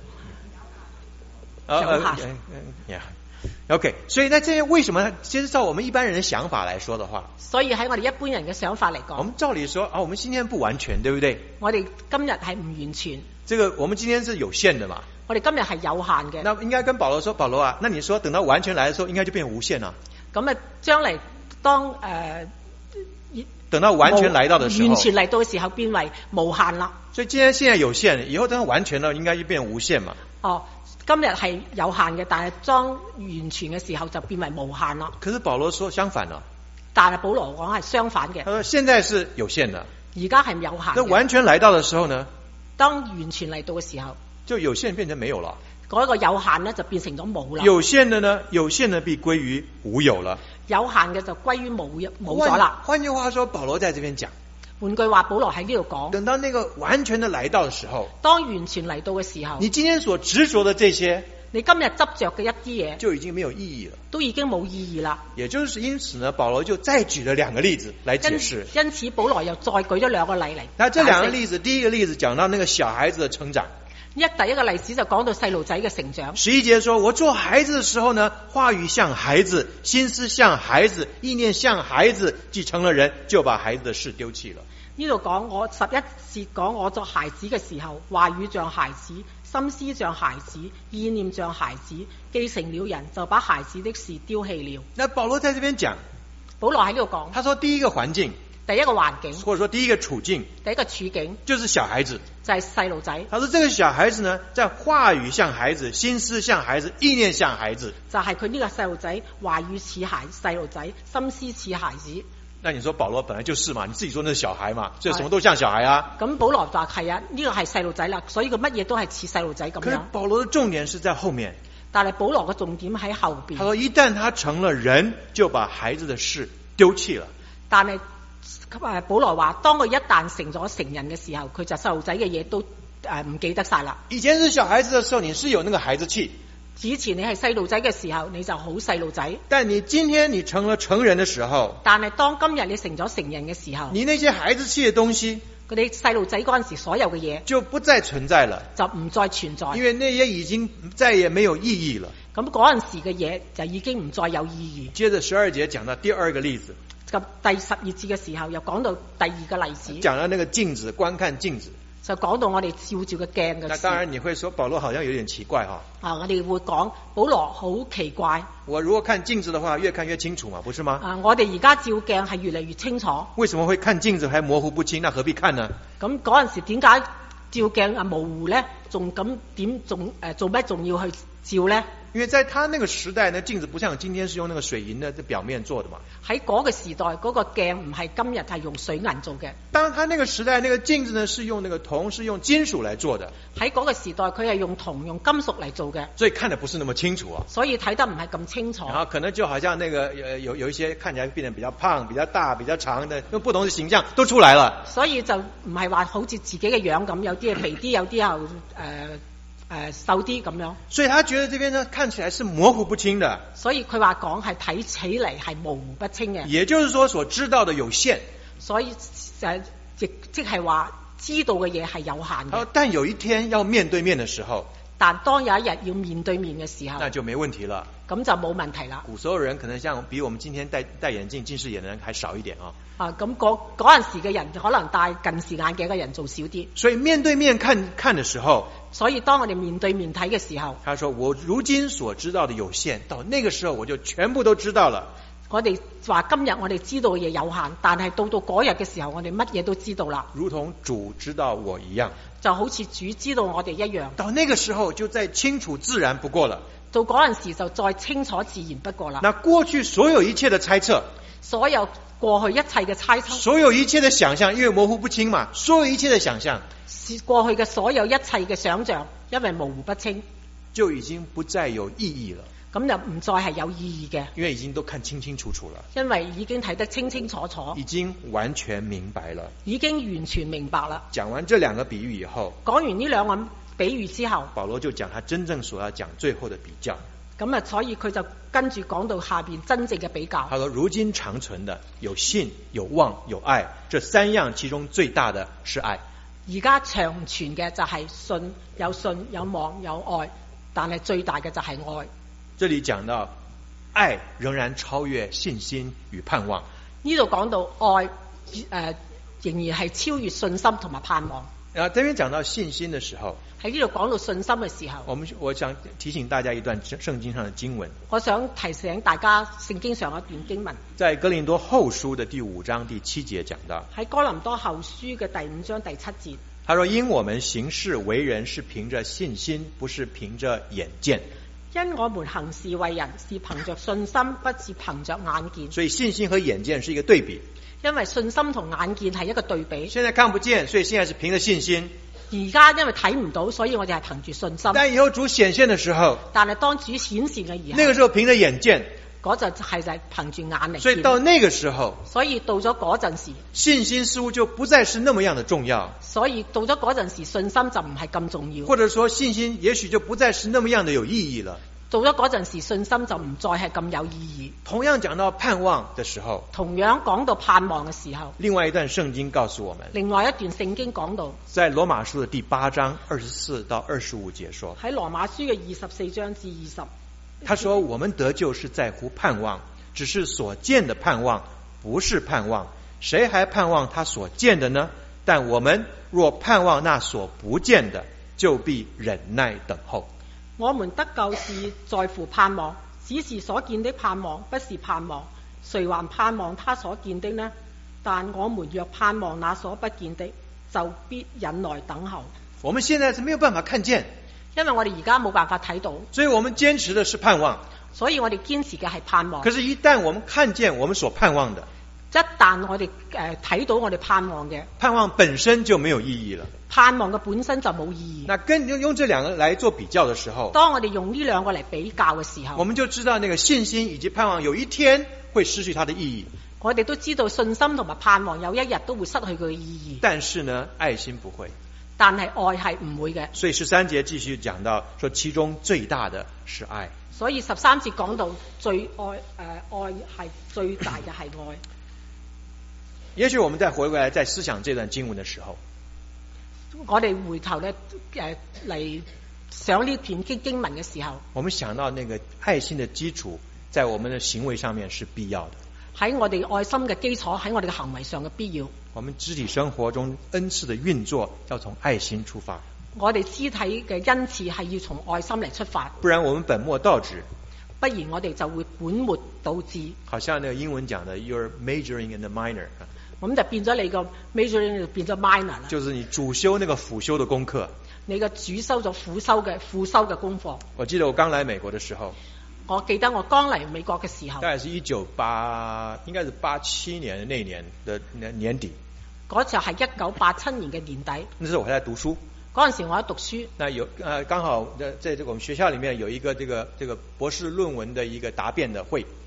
OK， 所以在這為什麼其實照我們一般人的想法來說的話， 所以喺我哋一般人嘅想法嚟講， 我們照理說我們今天不完全，對不對？ 我哋今日係唔完全。 這個我們今天是有限的嘛？ 我哋今日係有限嘅。 那應該跟保羅說，保羅啊，那你說等到完全來的時候，應該就變無限了。 咁啊，將嚟當等到完全來到的時候， 完全嚟到嘅時候變為無限啦。 所以既然現在有限，以後等到完全了，應該就變無限嘛。 哦，今日係有限嘅，但係當完全嘅時候就變為無限啦。 可是保羅說相反了。 但係保羅講係相反嘅。 他說現在是有限的， 而家係有限嘅。 那完全來到的時候呢？ 當完全嚟到嘅時候， 就有限變成沒有了。 嗰個有限呢就變成咗冇啦。 有限的呢？有限的必歸於無有了。 有限嘅就歸於冇咗啦。 換句話說，保羅在這邊講。 換句話，保羅喺呢度講。 等到那個完全的來到的時候， 當完全嚟到嘅時候， 你今天所執着的這些， 你今日執着嘅一啲嘢， 就已經沒有意義了。 都已經冇意義啦。 也就是因此呢，保羅就再舉了兩個例子來解釋。 因此，保羅又再舉咗兩個例嚟。 那這兩個例子，第一個例子講到那個小孩子的成長。 第一個例子就講到細路仔嘅成長。 11節說，我做孩子的時候呢，話語像孩子，心思像孩子，意念像孩子，既成了人，就把孩子的事丟棄了。 呢度講我11節講我作孩子嘅時候，話語像孩子，心思像孩子，意念像孩子，既成了人，就把孩子的事丟棄了。 那保羅在這邊講， 保羅喺呢度講， 他說第一個環境， 第一個環境， 或者說第一個處境， 第一個處境就是小孩子， 就係細路仔。 他說這個小孩子呢，在話語像孩子，心思像孩子，意念像孩子， 就係佢呢個細路仔，話語似細路仔，心思似孩子。 那你說保羅本來就是嘛，你自己說那是小孩嘛，所以什麼都像小孩啊。 咁保羅話係啊，呢個係細路仔啦，所以佢乜嘢都係似細路仔咁樣。 可是保羅的重點是在後面。 但係保羅嘅重點喺後邊。 他說一旦他成了人，就把孩子的事丟棄了。 但係保羅話，當佢一旦成咗成人嘅時候，佢就細路仔嘅嘢都唔記得晒啦。 以前是小孩子的時候，你是有那個孩子氣。 以前你係細路仔嘅時候，你就好細路仔。 但你今天你成了成人的時候， 但係當今日你成咗成人嘅時候， 你那些孩子氣嘅東西， 佢哋細路仔嗰陣時所有嘅嘢就不再存在了， 就唔再存在， 因為那些已經再也沒有意義了。 咁嗰陣時嘅嘢就已經唔再有意義。 接着12節講到第二個例子， 咁第12節嘅時候又講到第二個例子， 講到那個鏡子，觀看鏡子。 就講到我哋照照個鏡嘅事。 那當然你會說保羅好像有點奇怪哈。 我哋會講保羅好奇怪。 我如果看鏡子的話，越看越清楚嘛，不是嗎？ 我哋而家照鏡係越嚟越清楚。 為什麼會看鏡子還模糊不清？那何必看呢？ 咁嗰陣時點解照鏡模糊咧？仲咁點仲做咩仲要去照咧？ 因為在他那個時代呢，鏡子不像今天是用那個水銀的表面做的嘛。 喺嗰個時代，嗰個鏡唔係今日係用水銀做嘅。 當他那個時代，那個鏡子呢是用那個銅，是用金屬來做的。 喺嗰個時代，佢係用銅、用金屬嚟做嘅， 所以看得不是那麼清楚啊。 所以睇得唔係咁清楚。 然後可能就好像那個有一些看起來變得比較胖、比較大、比較長的，用不同的形象都出來了。 所以就唔係話好似自己嘅樣咁，有啲係肥啲，有啲又瘦啲咁樣。 所以他覺得這邊呢看起來是模糊不清的。 所以佢話講係睇起嚟係模糊不清嘅。 也就是說所知道的有限。 所以即係話知道嘅嘢係有限嘅。 但有一天要面對面的時候， 但當有一日要面對面嘅時候， 那就沒問題了。 咁就冇問題啦。 古時候人可能像比我們今天戴眼鏡近視眼的人還少一點啊。 咁嗰陣時嘅人可能戴近視眼鏡嘅人仲少啲。 所以面對面看的時候， 所以當我哋面對面睇嘅時候， 他說我如今所知道的有限，到那個時候我就全部都知道了。 我哋話今日我哋知道嘅嘢有限，但係到嗰日嘅時候，我哋乜嘢都知道啦。 如同主知道我一樣， 就好似主知道我哋一樣。 到那個時候就再清楚自然不過了。 到嗰陣時就再清楚自然不過啦。 那過去所有一切的猜測， 所有過去一切嘅猜測， 所有一切的想象，因為模糊不清嘛，所有一切的想象， 過去嘅所有一切嘅想象，因為模糊不清， 就已經不再有意義了。 咁就唔再係有意義嘅， 因為已經都看清清楚楚了， 因為已經睇得清清楚楚， 已經完全明白了， 已經完全明白啦。 講完這兩個比喻以後， 講完呢兩個比喻之後， 保羅就講他真正所要講最後的比較。 咁啊，所以佢就跟住講到下邊真正嘅比較。 他說如今長存的有信、有望、有愛，這三樣其中最大的是愛。 而家長存嘅就係信、有望、有愛，但係最大嘅就係愛。 這裏講到愛仍然超越信心與盼望。 呢度講到愛仍然係超越信心同埋盼望。 然後這邊講到信心的時候， 喺呢度講到信心嘅時候， 我想提醒大家一段聖經上的經文。 我想提醒大家聖經上一段經文， 在哥林多後書的第5章第7節講到， 喺哥林多後書嘅第5章第7節， 他說因我們行事為人是憑着信心，不是憑着眼見。 因我們行事為人是憑着信心，不是憑着眼見。 所以信心和眼見是一個對比。 因為信心同眼見係一個對比。 現在看不見，所以現在是憑着信心。 而家因為睇唔到，所以我哋係憑住信心。 但以後主顯現的時候， 但係當主顯現嘅以後， 那個時候憑着眼見， 嗰就係憑住眼嚟。 所以到那個時候， 所以到咗嗰陣時， 信心似乎就不再是那麼樣的重要。 所以到咗嗰陣時，信心就唔係咁重要。 或者說信心也許就不再是那麼樣的有意義了。 到咗嗰陣時，信心就唔再係咁有意義。 同樣講到盼望的時候， 同樣講到盼望嘅時候， 另外一段聖經告訴我們， 另外一段聖經講到， 在羅馬書的第8章24到25節說， 喺羅馬書嘅24章至20， 他說我們得救是在乎盼望，只是所見的盼望不是盼望，誰還盼望他所見的呢？但我們若盼望那所不見的，就必忍耐等候。 我們得救是在乎盼望，只是所見的盼望不是盼望，誰還盼望他所見的呢？但我們若盼望那所不見的，就必忍耐等候。 我們現在是沒有辦法看見， 因為我哋而家冇辦法睇到， 所以我們堅持的是盼望。 所以我哋堅持嘅係盼望。 可是一旦我們看見我們所盼望的， 一旦我哋睇到我哋盼望嘅， 盼望本身就沒有意義了。 盼望嘅本身就冇意義。 那跟用這兩個來做比較的時候， 當我哋用呢兩個嚟比較嘅時候， 我們就知道那個信心以及盼望有一天會失去它的意義。 我哋都知道信心同埋盼望有一日都會失去佢嘅意義。 但是呢，愛心不會。 但係愛係唔會嘅。 所以13節繼續講到，說其中最大的是愛。 所以13節講到愛係最大嘅係愛。 也許我們再回過來再思想這段經文的時候， 我哋回頭咧嚟想呢篇經文嘅時候， 我們想到那個愛心的基礎在我們的行為上面是必要的。 喺我哋愛心嘅基礎喺我哋嘅行為上嘅必要。 我們肢體生活中恩賜的運作要從愛心出發。 我哋肢體嘅恩賜係要從愛心嚟出發， 不然我們本末倒置。 不然我哋就會本末倒置。 好像那個英文講的 ，you're majoring in the minor。 咁就變咗你個 majoring 就變咗 minor 啦。 就是你主修那個輔修的功課。 你個主修咗副修嘅功課。 我記得我剛來美國的時候， 我記得我剛嚟美國嘅時候， 大概是應該是87年的那年的年底。 嗰時候係1987年嘅年底。 那時候我還在讀書。 嗰陣時我喺讀書。 那剛好在這個我們學校裡面有一個這個博士論文的一個答辯的會。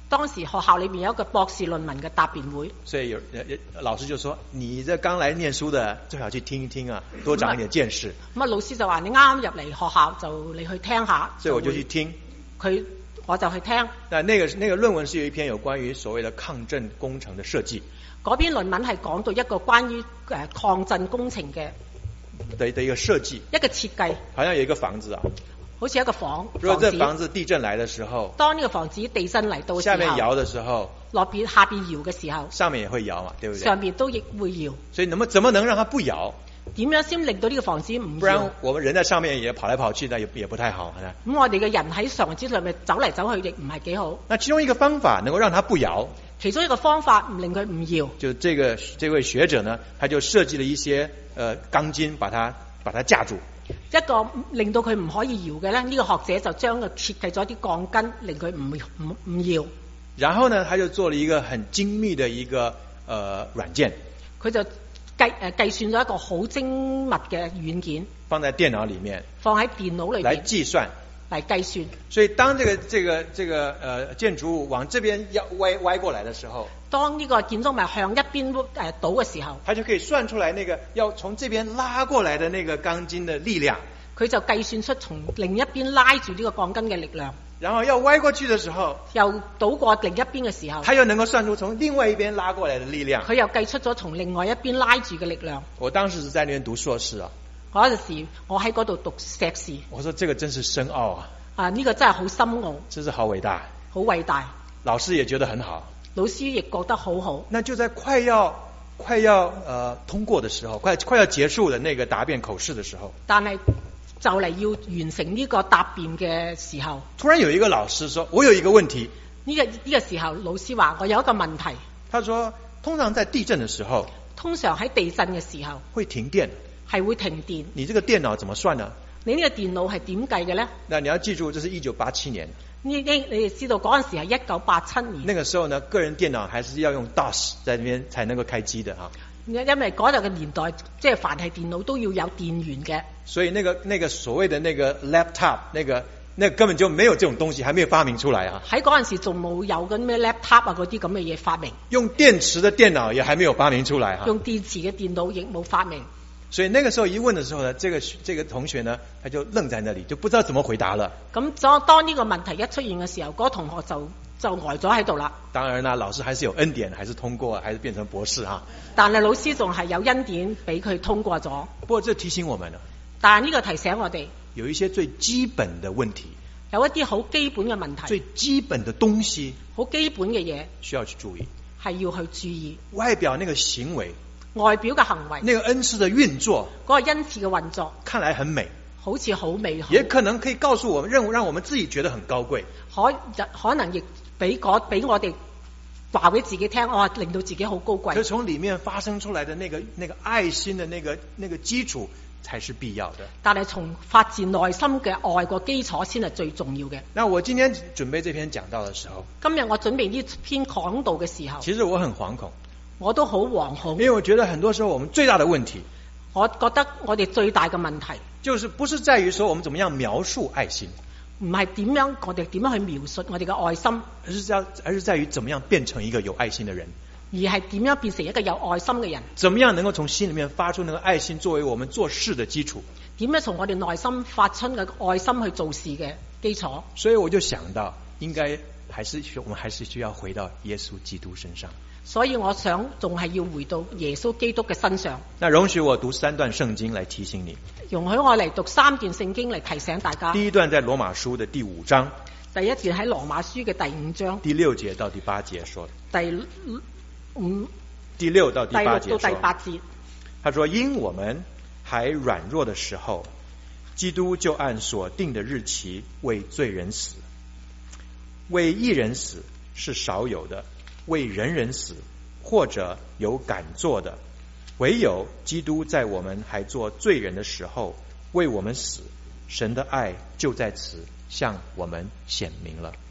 當時學校裏面有一個博士論文嘅答辯會， 所以老師就說：你這剛來念書的，最好去聽一聽啊，多長一點見識。 咁啊，老師就話：你啱入嚟學校就你去聽下。 所以我就去聽。 我就去聽。 那個論文是有一篇有關於所謂的抗震工程的設計。 嗰篇論文係講到一個關於抗震工程嘅一個設計，一個設計。 好像有一個房子啊。好似一個房子， 如果這房子地震來的時候， 當呢個房子地震嚟到嘅時候， 下面搖的時候， 下邊搖嘅時候， 上面也會搖嘛，對不對？ 上邊都亦會搖。 所以怎麼能讓它不搖？ 點樣先令到呢個房子唔搖？ 不然我們人在上面也跑來跑去，那也不太好。 咁我哋嘅人喺房子上面走嚟走去，亦唔係幾好。 那其中一個方法能夠讓它不搖， 其中一個方法唔令佢唔搖， 就這位學者呢，他就設計了一些鋼筋，把它架住。 一個令到佢唔可以搖嘅咧，呢個學者就將佢設計咗啲鋼筋，令佢唔搖。 然後呢，他就做了一個很精密的一個軟件。佢就計算咗一個好精密嘅軟件， 放在電腦裏面， 放喺電腦裏面來計算。所以當這個建築物往這邊歪過來的時候，當呢個建築物向一邊倒嘅時候，他就可以算出來那個要從這邊拉過來的那個鋼筋的力量。佢就計算出從另一邊拉住呢個鋼筋嘅力量。然後要歪過去的時候，又倒過另一邊嘅時候，他又能夠算出從另外一邊拉過來的力量。佢又計出咗從另外一邊拉住嘅力量。我當時是在那邊讀碩士啊。嗰陣時我喺嗰度讀碩士。我說這個真是深奧啊！呢個真係好深奧。真是好偉大。好偉大。老師也覺得很好。老師亦覺得好好。那就在快要通過的時候，快要結束的那個答辯口試的時候。但係就嚟要完成呢個答辯嘅時候，突然有一個老師說：我有一個問題。呢個時候，老師話：我有一個問題。他說：通常在地震的時候，通常喺地震嘅時候會停電。係會停電。你這個電腦怎麼算呢？你呢個電腦係點計嘅呢？那你要記住，這是1987年。你哋知道嗰陣時係1987年。那個時候呢，個人電腦還是要用 DOS 在那邊才能夠開機的哈。因為嗰度嘅年代，即係凡係電腦都要有電源嘅。所以那個所謂的那個 laptop，那個根本就沒有這種東西，還沒有發明出來啊。喺嗰陣時仲冇有嗰咩 laptop 啊嗰啲咁嘅嘢發明。用電池的電腦也還沒有發明出來啊。用電池嘅電腦亦冇發明。所以那個時候一問的時候呢，這個同學呢，他就愣在那裡，就不知道怎麼回答了。咁當呢個問題一出現嘅時候，嗰個同學就呆咗喺度啦。當然啦，老師還是有恩典，還是通過，還是變成博士啊。但係老師仲係有恩典俾佢通過咗。不過這提醒我們啦。但係呢個提醒我哋，有一些最基本的問題，有一啲好基本嘅問題，最基本的東西，好基本嘅嘢，需要去注意，係要去注意。外表那個行為。外表嘅行為，那個恩賜的運作，嗰個恩賜嘅運作，看來很美，好似好美好，也可能可以告訴我們，讓我們自己覺得很高貴，可能亦俾我哋話俾自己聽，令到自己好高貴。可從裏面發生出來的那個愛心的那個基礎才是必要的。但係從發自內心嘅愛個基礎先係最重要嘅。那我今天準備這篇講道嘅時候，今日我準備呢篇講道嘅時候，其實我很惶恐。我都好惶恐，因為我覺得很多時候我們最大的問題，我覺得我哋最大嘅問題，就是不是在於說我們怎麼樣描述愛心，唔係我哋點樣去描述我哋嘅愛心，而是在於怎麼樣變成一個有愛心的人，而係點樣變成一個有愛心嘅人，怎麼樣能夠從心裏面發出那個愛心作為我們做事的基礎，點樣從我哋內心發出嘅愛心去做事嘅基礎。所以我就想到，應該我們還是需要回到耶穌基督身上。所以我想仲係要回到耶穌基督嘅身上。那容許我讀3段聖經來提醒你。容許我嚟讀3段聖經嚟提醒大家。第一段在羅馬書的第5章。第一段喺羅馬書嘅第5章。第6節到第8節說的。第6到第8節說。到第8節。他說：因我們還軟弱的時候，基督就按所定的日期為罪人死，為義人死是少有的。為人人死，或者有敢做的，唯有基督在我們還做罪人的時候為我們死，神的愛就在此向我們顯明了。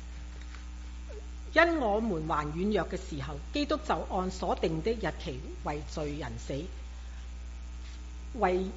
因我們還軟弱嘅時候，基督就按所定的日期為罪人死，為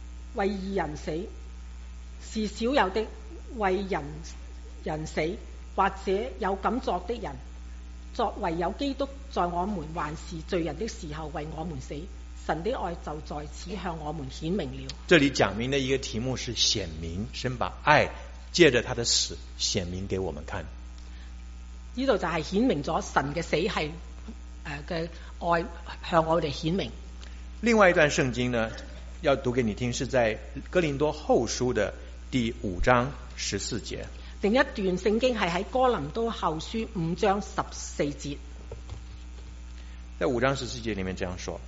義人死是少有的，為人人死或者有敢作的人，作為有基督在我們還是罪人的時候為我們死，神的愛就在此向我們顯明了。 這裡講明的一個題目是顯明，神把愛借着他的死顯明給我們看。 呢度就係顯明咗神嘅死係嘅愛向我哋顯明。 另外一段聖經呢，要讀給你聽，是在哥林多後書的第5章14節。 另一段聖經係喺哥林多後書5章14節。 在5章14節裡面這樣說：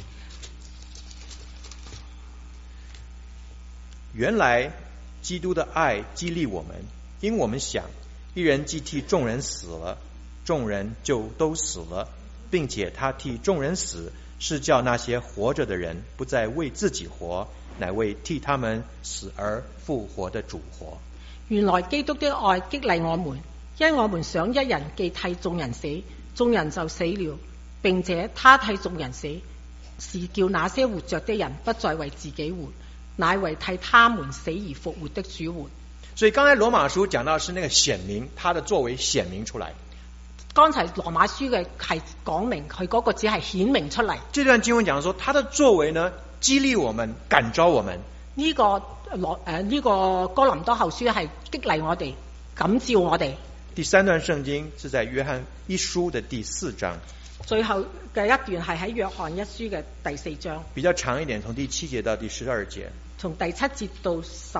原來基督的愛激勵我們，因我們想一人既替眾人死了，眾人就都死了，並且他替眾人死，是叫那些活着的人不再為自己活，乃為替他們死而復活的主活。 原來基督的愛激勵我們，因我們想一人既替眾人死，眾人就死了，並且他替眾人死，是叫那些活着的人不再為自己活，乃為替他們死而復活的主活。 所以剛才羅馬書講到是那個顯明，他的作為顯明出來。 剛才羅馬書嘅係講明佢嗰個只係顯明出嚟。 這段經文講說，他的作為呢，激勵我們，感召我們。 呢個哥林多後書係激勵我哋，感召我哋。 第3段聖經是在約翰一書的第4章。 最後嘅一段係喺約翰一書嘅第4章。 比較長一點，從第7節到第12節。 從第7節到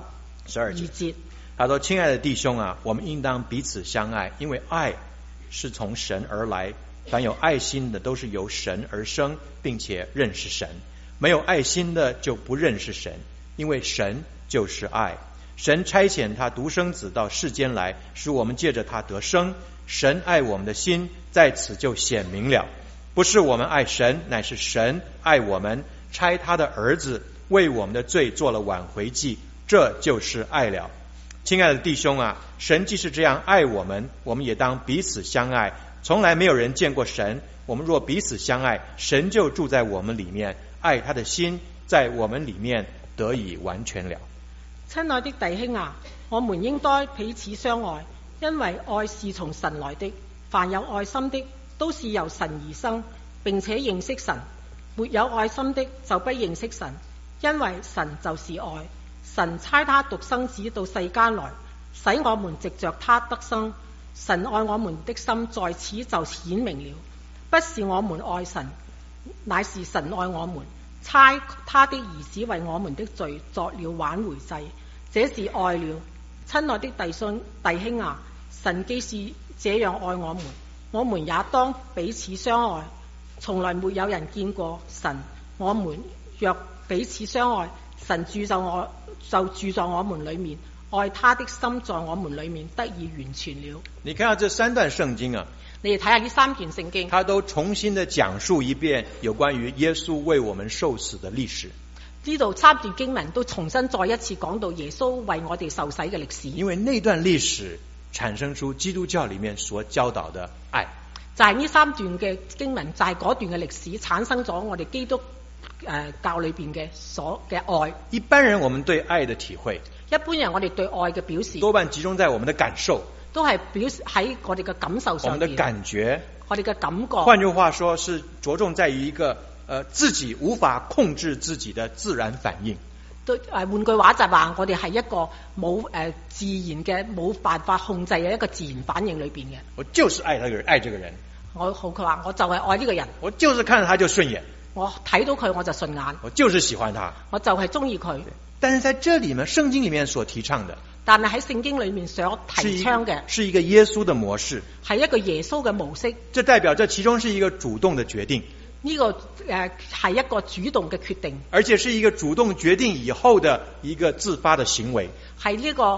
12節。 他說：親愛的弟兄啊，我們應當彼此相愛，因為愛是從神而來，凡有愛心的都是由神而生，並且認識神。沒有愛心的就不認識神，因為神就是愛。神差遣他獨生子到世間來，使我們借着他得生。神愛我們的心在此就顯明了，不是我們愛神，乃是神愛我們，差他的兒子為我們的罪做了挽回祭，這就是愛了。親愛的弟兄啊，神既是這樣愛我們，我們也當彼此相愛。從來沒有人見過神，我們若彼此相愛，神就住在我們裡面，愛他的心在我們裡面得以完全了。 親愛的弟兄啊，我們應該彼此相愛，因為愛是從神來的。凡有愛心的，都是由神而生，並且認識神。沒有愛心的，就不認識神，因為神就是愛。神差他獨生子到世間來，使我們藉着他得生。神愛我們的心在此就顯明了，不是我們愛神，乃是神愛我們，差他的兒子為我們的罪作了挽回祭，這是愛了。親愛的弟兄啊，神既是這樣愛我們，我們也當彼此相愛。從來沒有人見過神，我們若彼此相愛，神就住在我們裡面，愛他的心在我們裡面得以完全了。 你看到這3段聖經啊， 你哋睇下呢3段聖經， 他都重新的講述一遍有關於耶穌為我們受死的歷史。 呢度3段經文都重新再一次講到耶穌為我哋受洗嘅歷史。因為那段歷史產生出基督教裡面所教導的愛。 就係呢3段嘅經文，就係嗰段嘅歷史產生咗我哋基督教裏邊嘅愛。一般人我們對愛的體會， 一般人我哋對愛嘅表示多半集中在我們的感受， 都係表示喺我哋嘅感受上面， 我們的感覺， 我哋嘅感覺。 換句話說，是着重在於一個自己無法控制自己的自然反應。 對，換句話就係話，我哋係一個冇自然嘅冇辦法控制嘅一個自然反應裏邊嘅。 我就是愛這個人。 佢話我就係愛呢個人。 我就是看到他就順眼。 我睇到佢我就順眼。 我就是喜歡他。 我就係中意佢。 但是在這裡呢，聖經裡面所提倡的， 但係喺聖經裡面所提倡嘅是一個耶穌的模式， 係一個耶穌嘅模式。 這代表這其中是一個主動的決定。 呢個係一個主動嘅決定， 而且是一個主動決定以後的一個自發的行為。 係呢個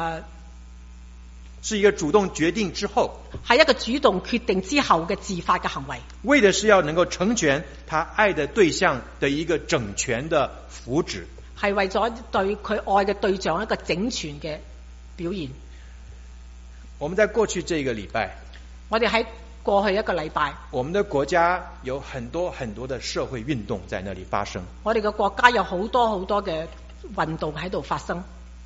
是一個主動決定之後， 係一個主動決定之後嘅自發嘅行為， 為的是要能夠成全他愛的對象的一個整全的福祉， 係為咗對佢愛嘅對象一個整全嘅表現。 我們在過去這個禮拜， 我哋喺過去一個禮拜， 我們的國家有很多很多的社會運動在那裡發生。 我哋嘅國家有好多好多嘅運動喺度發生。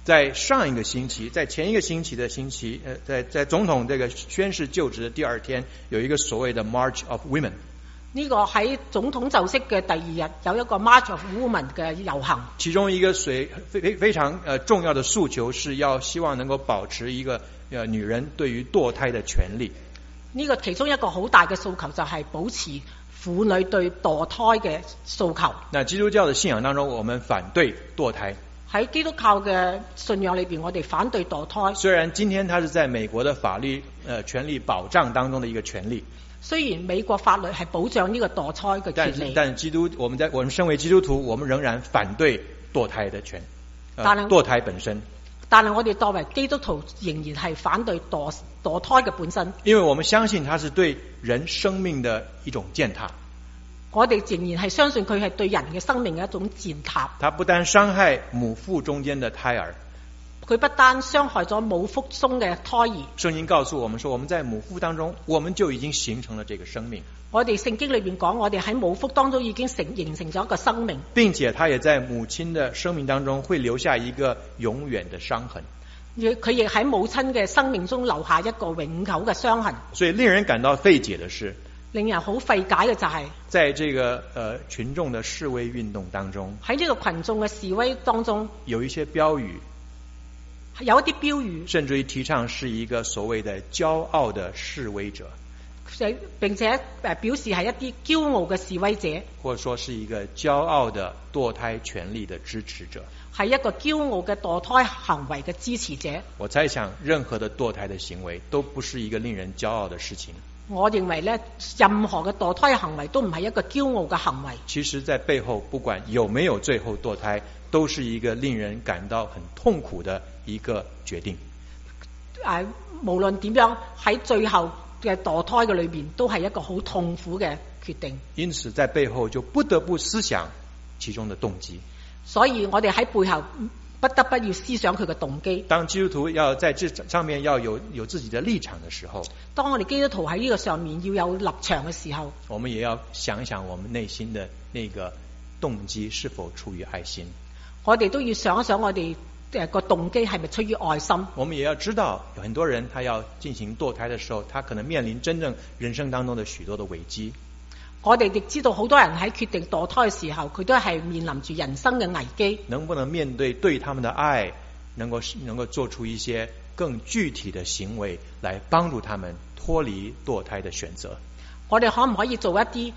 在上一个星期，在前一个星期的星期，在总統這個宣誓就職的第二天，有一個所謂的 March of Women。 呢個喺總統就職嘅第二日，有一個 March of Women 嘅遊行。 其中一個非常重要的訴求是要希望能夠保持一個女人對於墮胎的權利。 呢個其中一個好大嘅訴求就係保持婦女對墮胎嘅訴求。 那基督教的信仰當中，我們反對墮胎。 喺基督教嘅信仰裏邊，我哋反對墮胎。 雖然今天它是在美國的法律權利保障當中的一個權利。 雖然美國法律係保障呢個墮胎嘅權利， 但我們身為基督徒，我們仍然反對墮胎的墮胎本身。 但係我哋作為基督徒，仍然係反對墮胎嘅本身。 因為我們相信它是對人生命的一種踐踏。 我哋仍然係相信佢係對人嘅生命嘅一種踐踏。 它不單傷害母腹中間的胎兒， 佢不單傷害咗母腹中嘅胎兒。 聖經告訴我們說，我們在母腹當中，我們就已經形成了這個生命。 我哋聖經裏邊講，我哋喺母腹當中已經形成咗一個生命， 並且他也在母親的生命當中會留下一個永遠的傷痕。 佢亦喺母親嘅生命中留下一個永久嘅傷痕。 所以令人感到費解的是， 令人好費解嘅就係， 在這個群眾的示威運動當中， 喺呢個群眾嘅示威當中， 有一些標語， 有一啲標語， 甚至於提倡是一個所謂的驕傲的示威者， 並且表示係一啲驕傲嘅示威者， 或者說是一個驕傲的墮胎權利的支持者， 係一個驕傲嘅墮胎行為嘅支持者。 我猜想任何的墮胎的行為都不是一個令人驕傲的事情。 我認為咧，任何嘅墮胎行為都唔係一個驕傲嘅行為。 其實在背後不管有沒有最後墮胎，都是一個令人感到很痛苦的一個決定。 無論點樣，喺最後嘅墮胎嘅裏邊，都係一個好痛苦嘅決定。 因此在背後就不得不思想其中的動機。 所以我哋喺背後不得不要思想佢嘅動機。 當基督徒要在這上面要有自己的立場的時候， 當我哋基督徒喺呢個上面要有立場嘅時候， 我們也要想一想我們內心的那個動機是否出於愛心。 我哋都要想一想我哋個動機係咪出於愛心。 我們也要知道有很多人他要進行墮胎的時候，他可能面臨真正人生當中的許多的危機。 我哋亦知道好多人喺決定墮胎嘅時候，佢都係面臨住人生嘅危機。 能不能面對他們的愛，能夠做出一些更具體的行為來幫助他們脫離墮胎的選擇？ 我哋可唔可以做一啲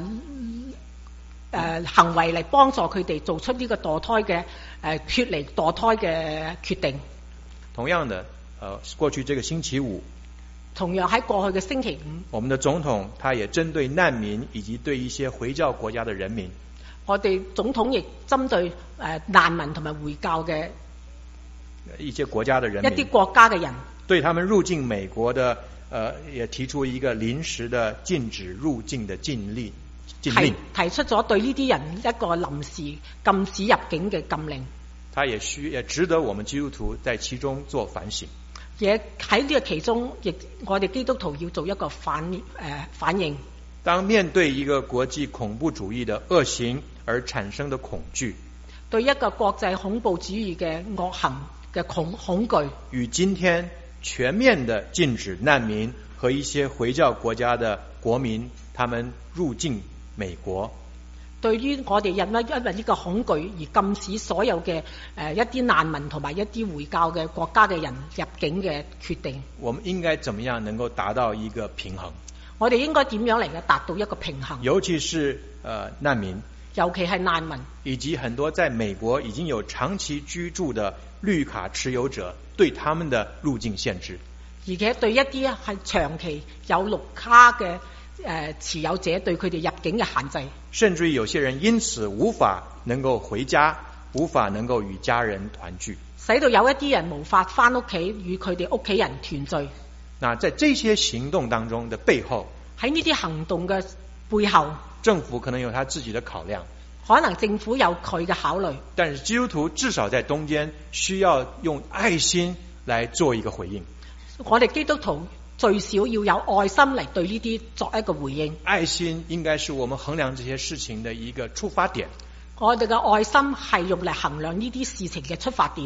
行為嚟幫助佢哋做出呢個墮胎嘅脫離墮胎嘅決定？ 同樣的，過去這個星期五， 同樣喺過去嘅星期五， 我們的總統他也針對難民以及對一些回教國家的人民， 我哋總統亦針對難民同埋回教嘅一些國家的人民， 一啲國家嘅人， 對他們入境美國的也提出一個臨時的禁止入境的禁令，提出咗對呢啲人一個臨時禁止入境嘅禁令。 他也值得我們基督徒在其中做反省。 也喺呢個其中，亦我哋基督徒要做一個反應。 當面對一個國際恐怖主義的惡行而產生的恐懼， 對一個國際恐怖主義嘅惡行嘅恐懼，與今天全面的禁止難民和一些回教國家的國民他們入境美國， 對於我哋因為呢個恐懼而禁止所有嘅一啲難民同埋一啲回教嘅國家嘅人入境嘅決定， 我們應該怎麼樣能夠達到一個平衡？ 我哋應該點樣嚟嘅達到一個平衡？ 尤其是難民， 尤其係難民， 以及很多在美國已經有長期居住的綠卡持有者，對他們的入境限制， 而且對一啲係長期有綠卡嘅持有者對佢哋入境嘅限制， 甚至於有些人因此無法能夠回家，無法能夠與家人團聚， 使到有一啲人無法返屋企與佢哋屋企人團聚。 那在這些行動當中的背後， 喺呢啲行動嘅背後， 政府可能有他自己的考量， 可能政府有佢嘅考慮， 但是基督徒至少在中間需要用愛心來做一個回應。 我哋基督徒最少要有愛心嚟對呢啲作一個回應。 愛心應該是我們衡量這些事情的一個出發點。 我哋嘅愛心係用嚟衡量呢啲事情嘅出發點。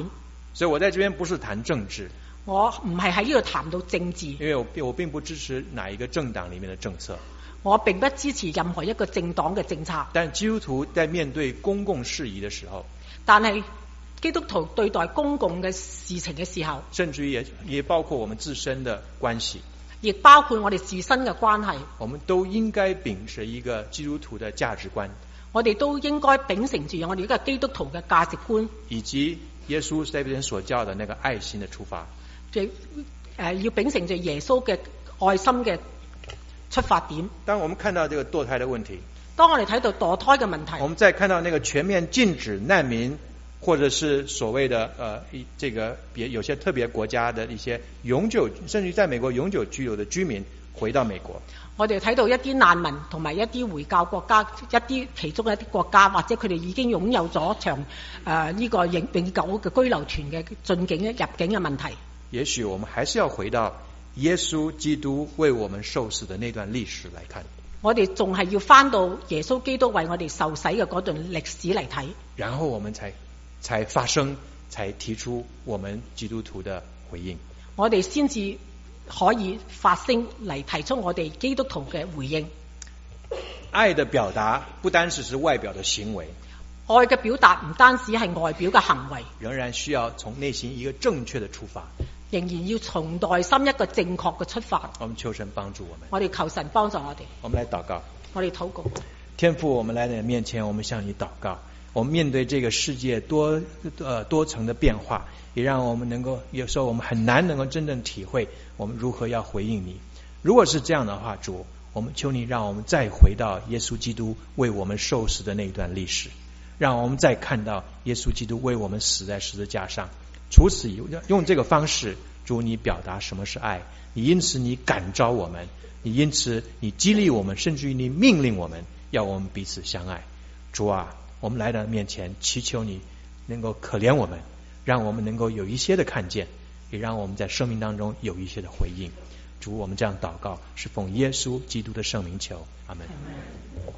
所以我在这边不是谈政治， 我唔係喺呢度談到政治， 因為我並不支持哪一個政黨裡面的政策。 我並不支持任何一個政黨嘅政策。 但基督徒在面對公共事宜的時候， 但係基督徒對待公共嘅事情嘅時候， 甚至於也包括我們自身的關係， 亦包括我哋自身嘅關係， 我們都應該秉持一個基督徒的價值觀， 我哋都應該秉承住我哋一個基督徒嘅價值觀， 以及耶穌在這邊所教的那個愛心的出發。 要秉承住耶穌嘅愛心嘅出發點。 當我們看到這個墮胎的問題， 當我哋睇到墮胎嘅問題， 我們再看到那個全面禁止難民或者是所謂的這個有些特別國家的一些永久甚至在美國永久居留的居民回到美國， 我哋睇到一啲難民同埋一啲回教國家，其中一啲國家或者佢哋已經擁有咗呢個永久嘅居留權嘅進境入境嘅問題。 也許我們還是要回到耶穌基督為我們受死的那段歷史來看， 我哋仲係要翻到耶穌基督為我哋受洗嘅嗰段歷史嚟睇，然後我們才發聲，才提出我們基督徒的回應， 我哋先至可以發聲嚟提出我哋基督徒嘅回應。 愛的表達不單只是外表的行為， 愛嘅表達唔單止係外表嘅行為， 仍然需要從內心一個正確的出發， 仍然要從內心一個正確嘅出發。 我們求神幫助我們， 我哋求神幫助我哋。 我們來禱告， 我哋禱告。 天父，我們來到你面前，我們向你禱告。我們面對這個世界多層的變化，也讓我們能夠有時候我們很難能夠真正體會我們如何要回應你。如果是這樣的話，主，我們求你讓我們再回到耶穌基督為我們受死的那一段歷史，讓我們再看到耶穌基督為我們死在十字架上。除此以外，用這個方式，主，你表達什麼是愛，你因此你感召我們，你因此你激勵我們，甚至於你命令我們要我們彼此相愛。主啊，我們來到面前，祈求你能夠可憐我們，讓我們能夠有一些的看見，也讓我們在生命當中有一些的回應。主，我們這樣禱告是奉耶穌基督的聖名求，阿們。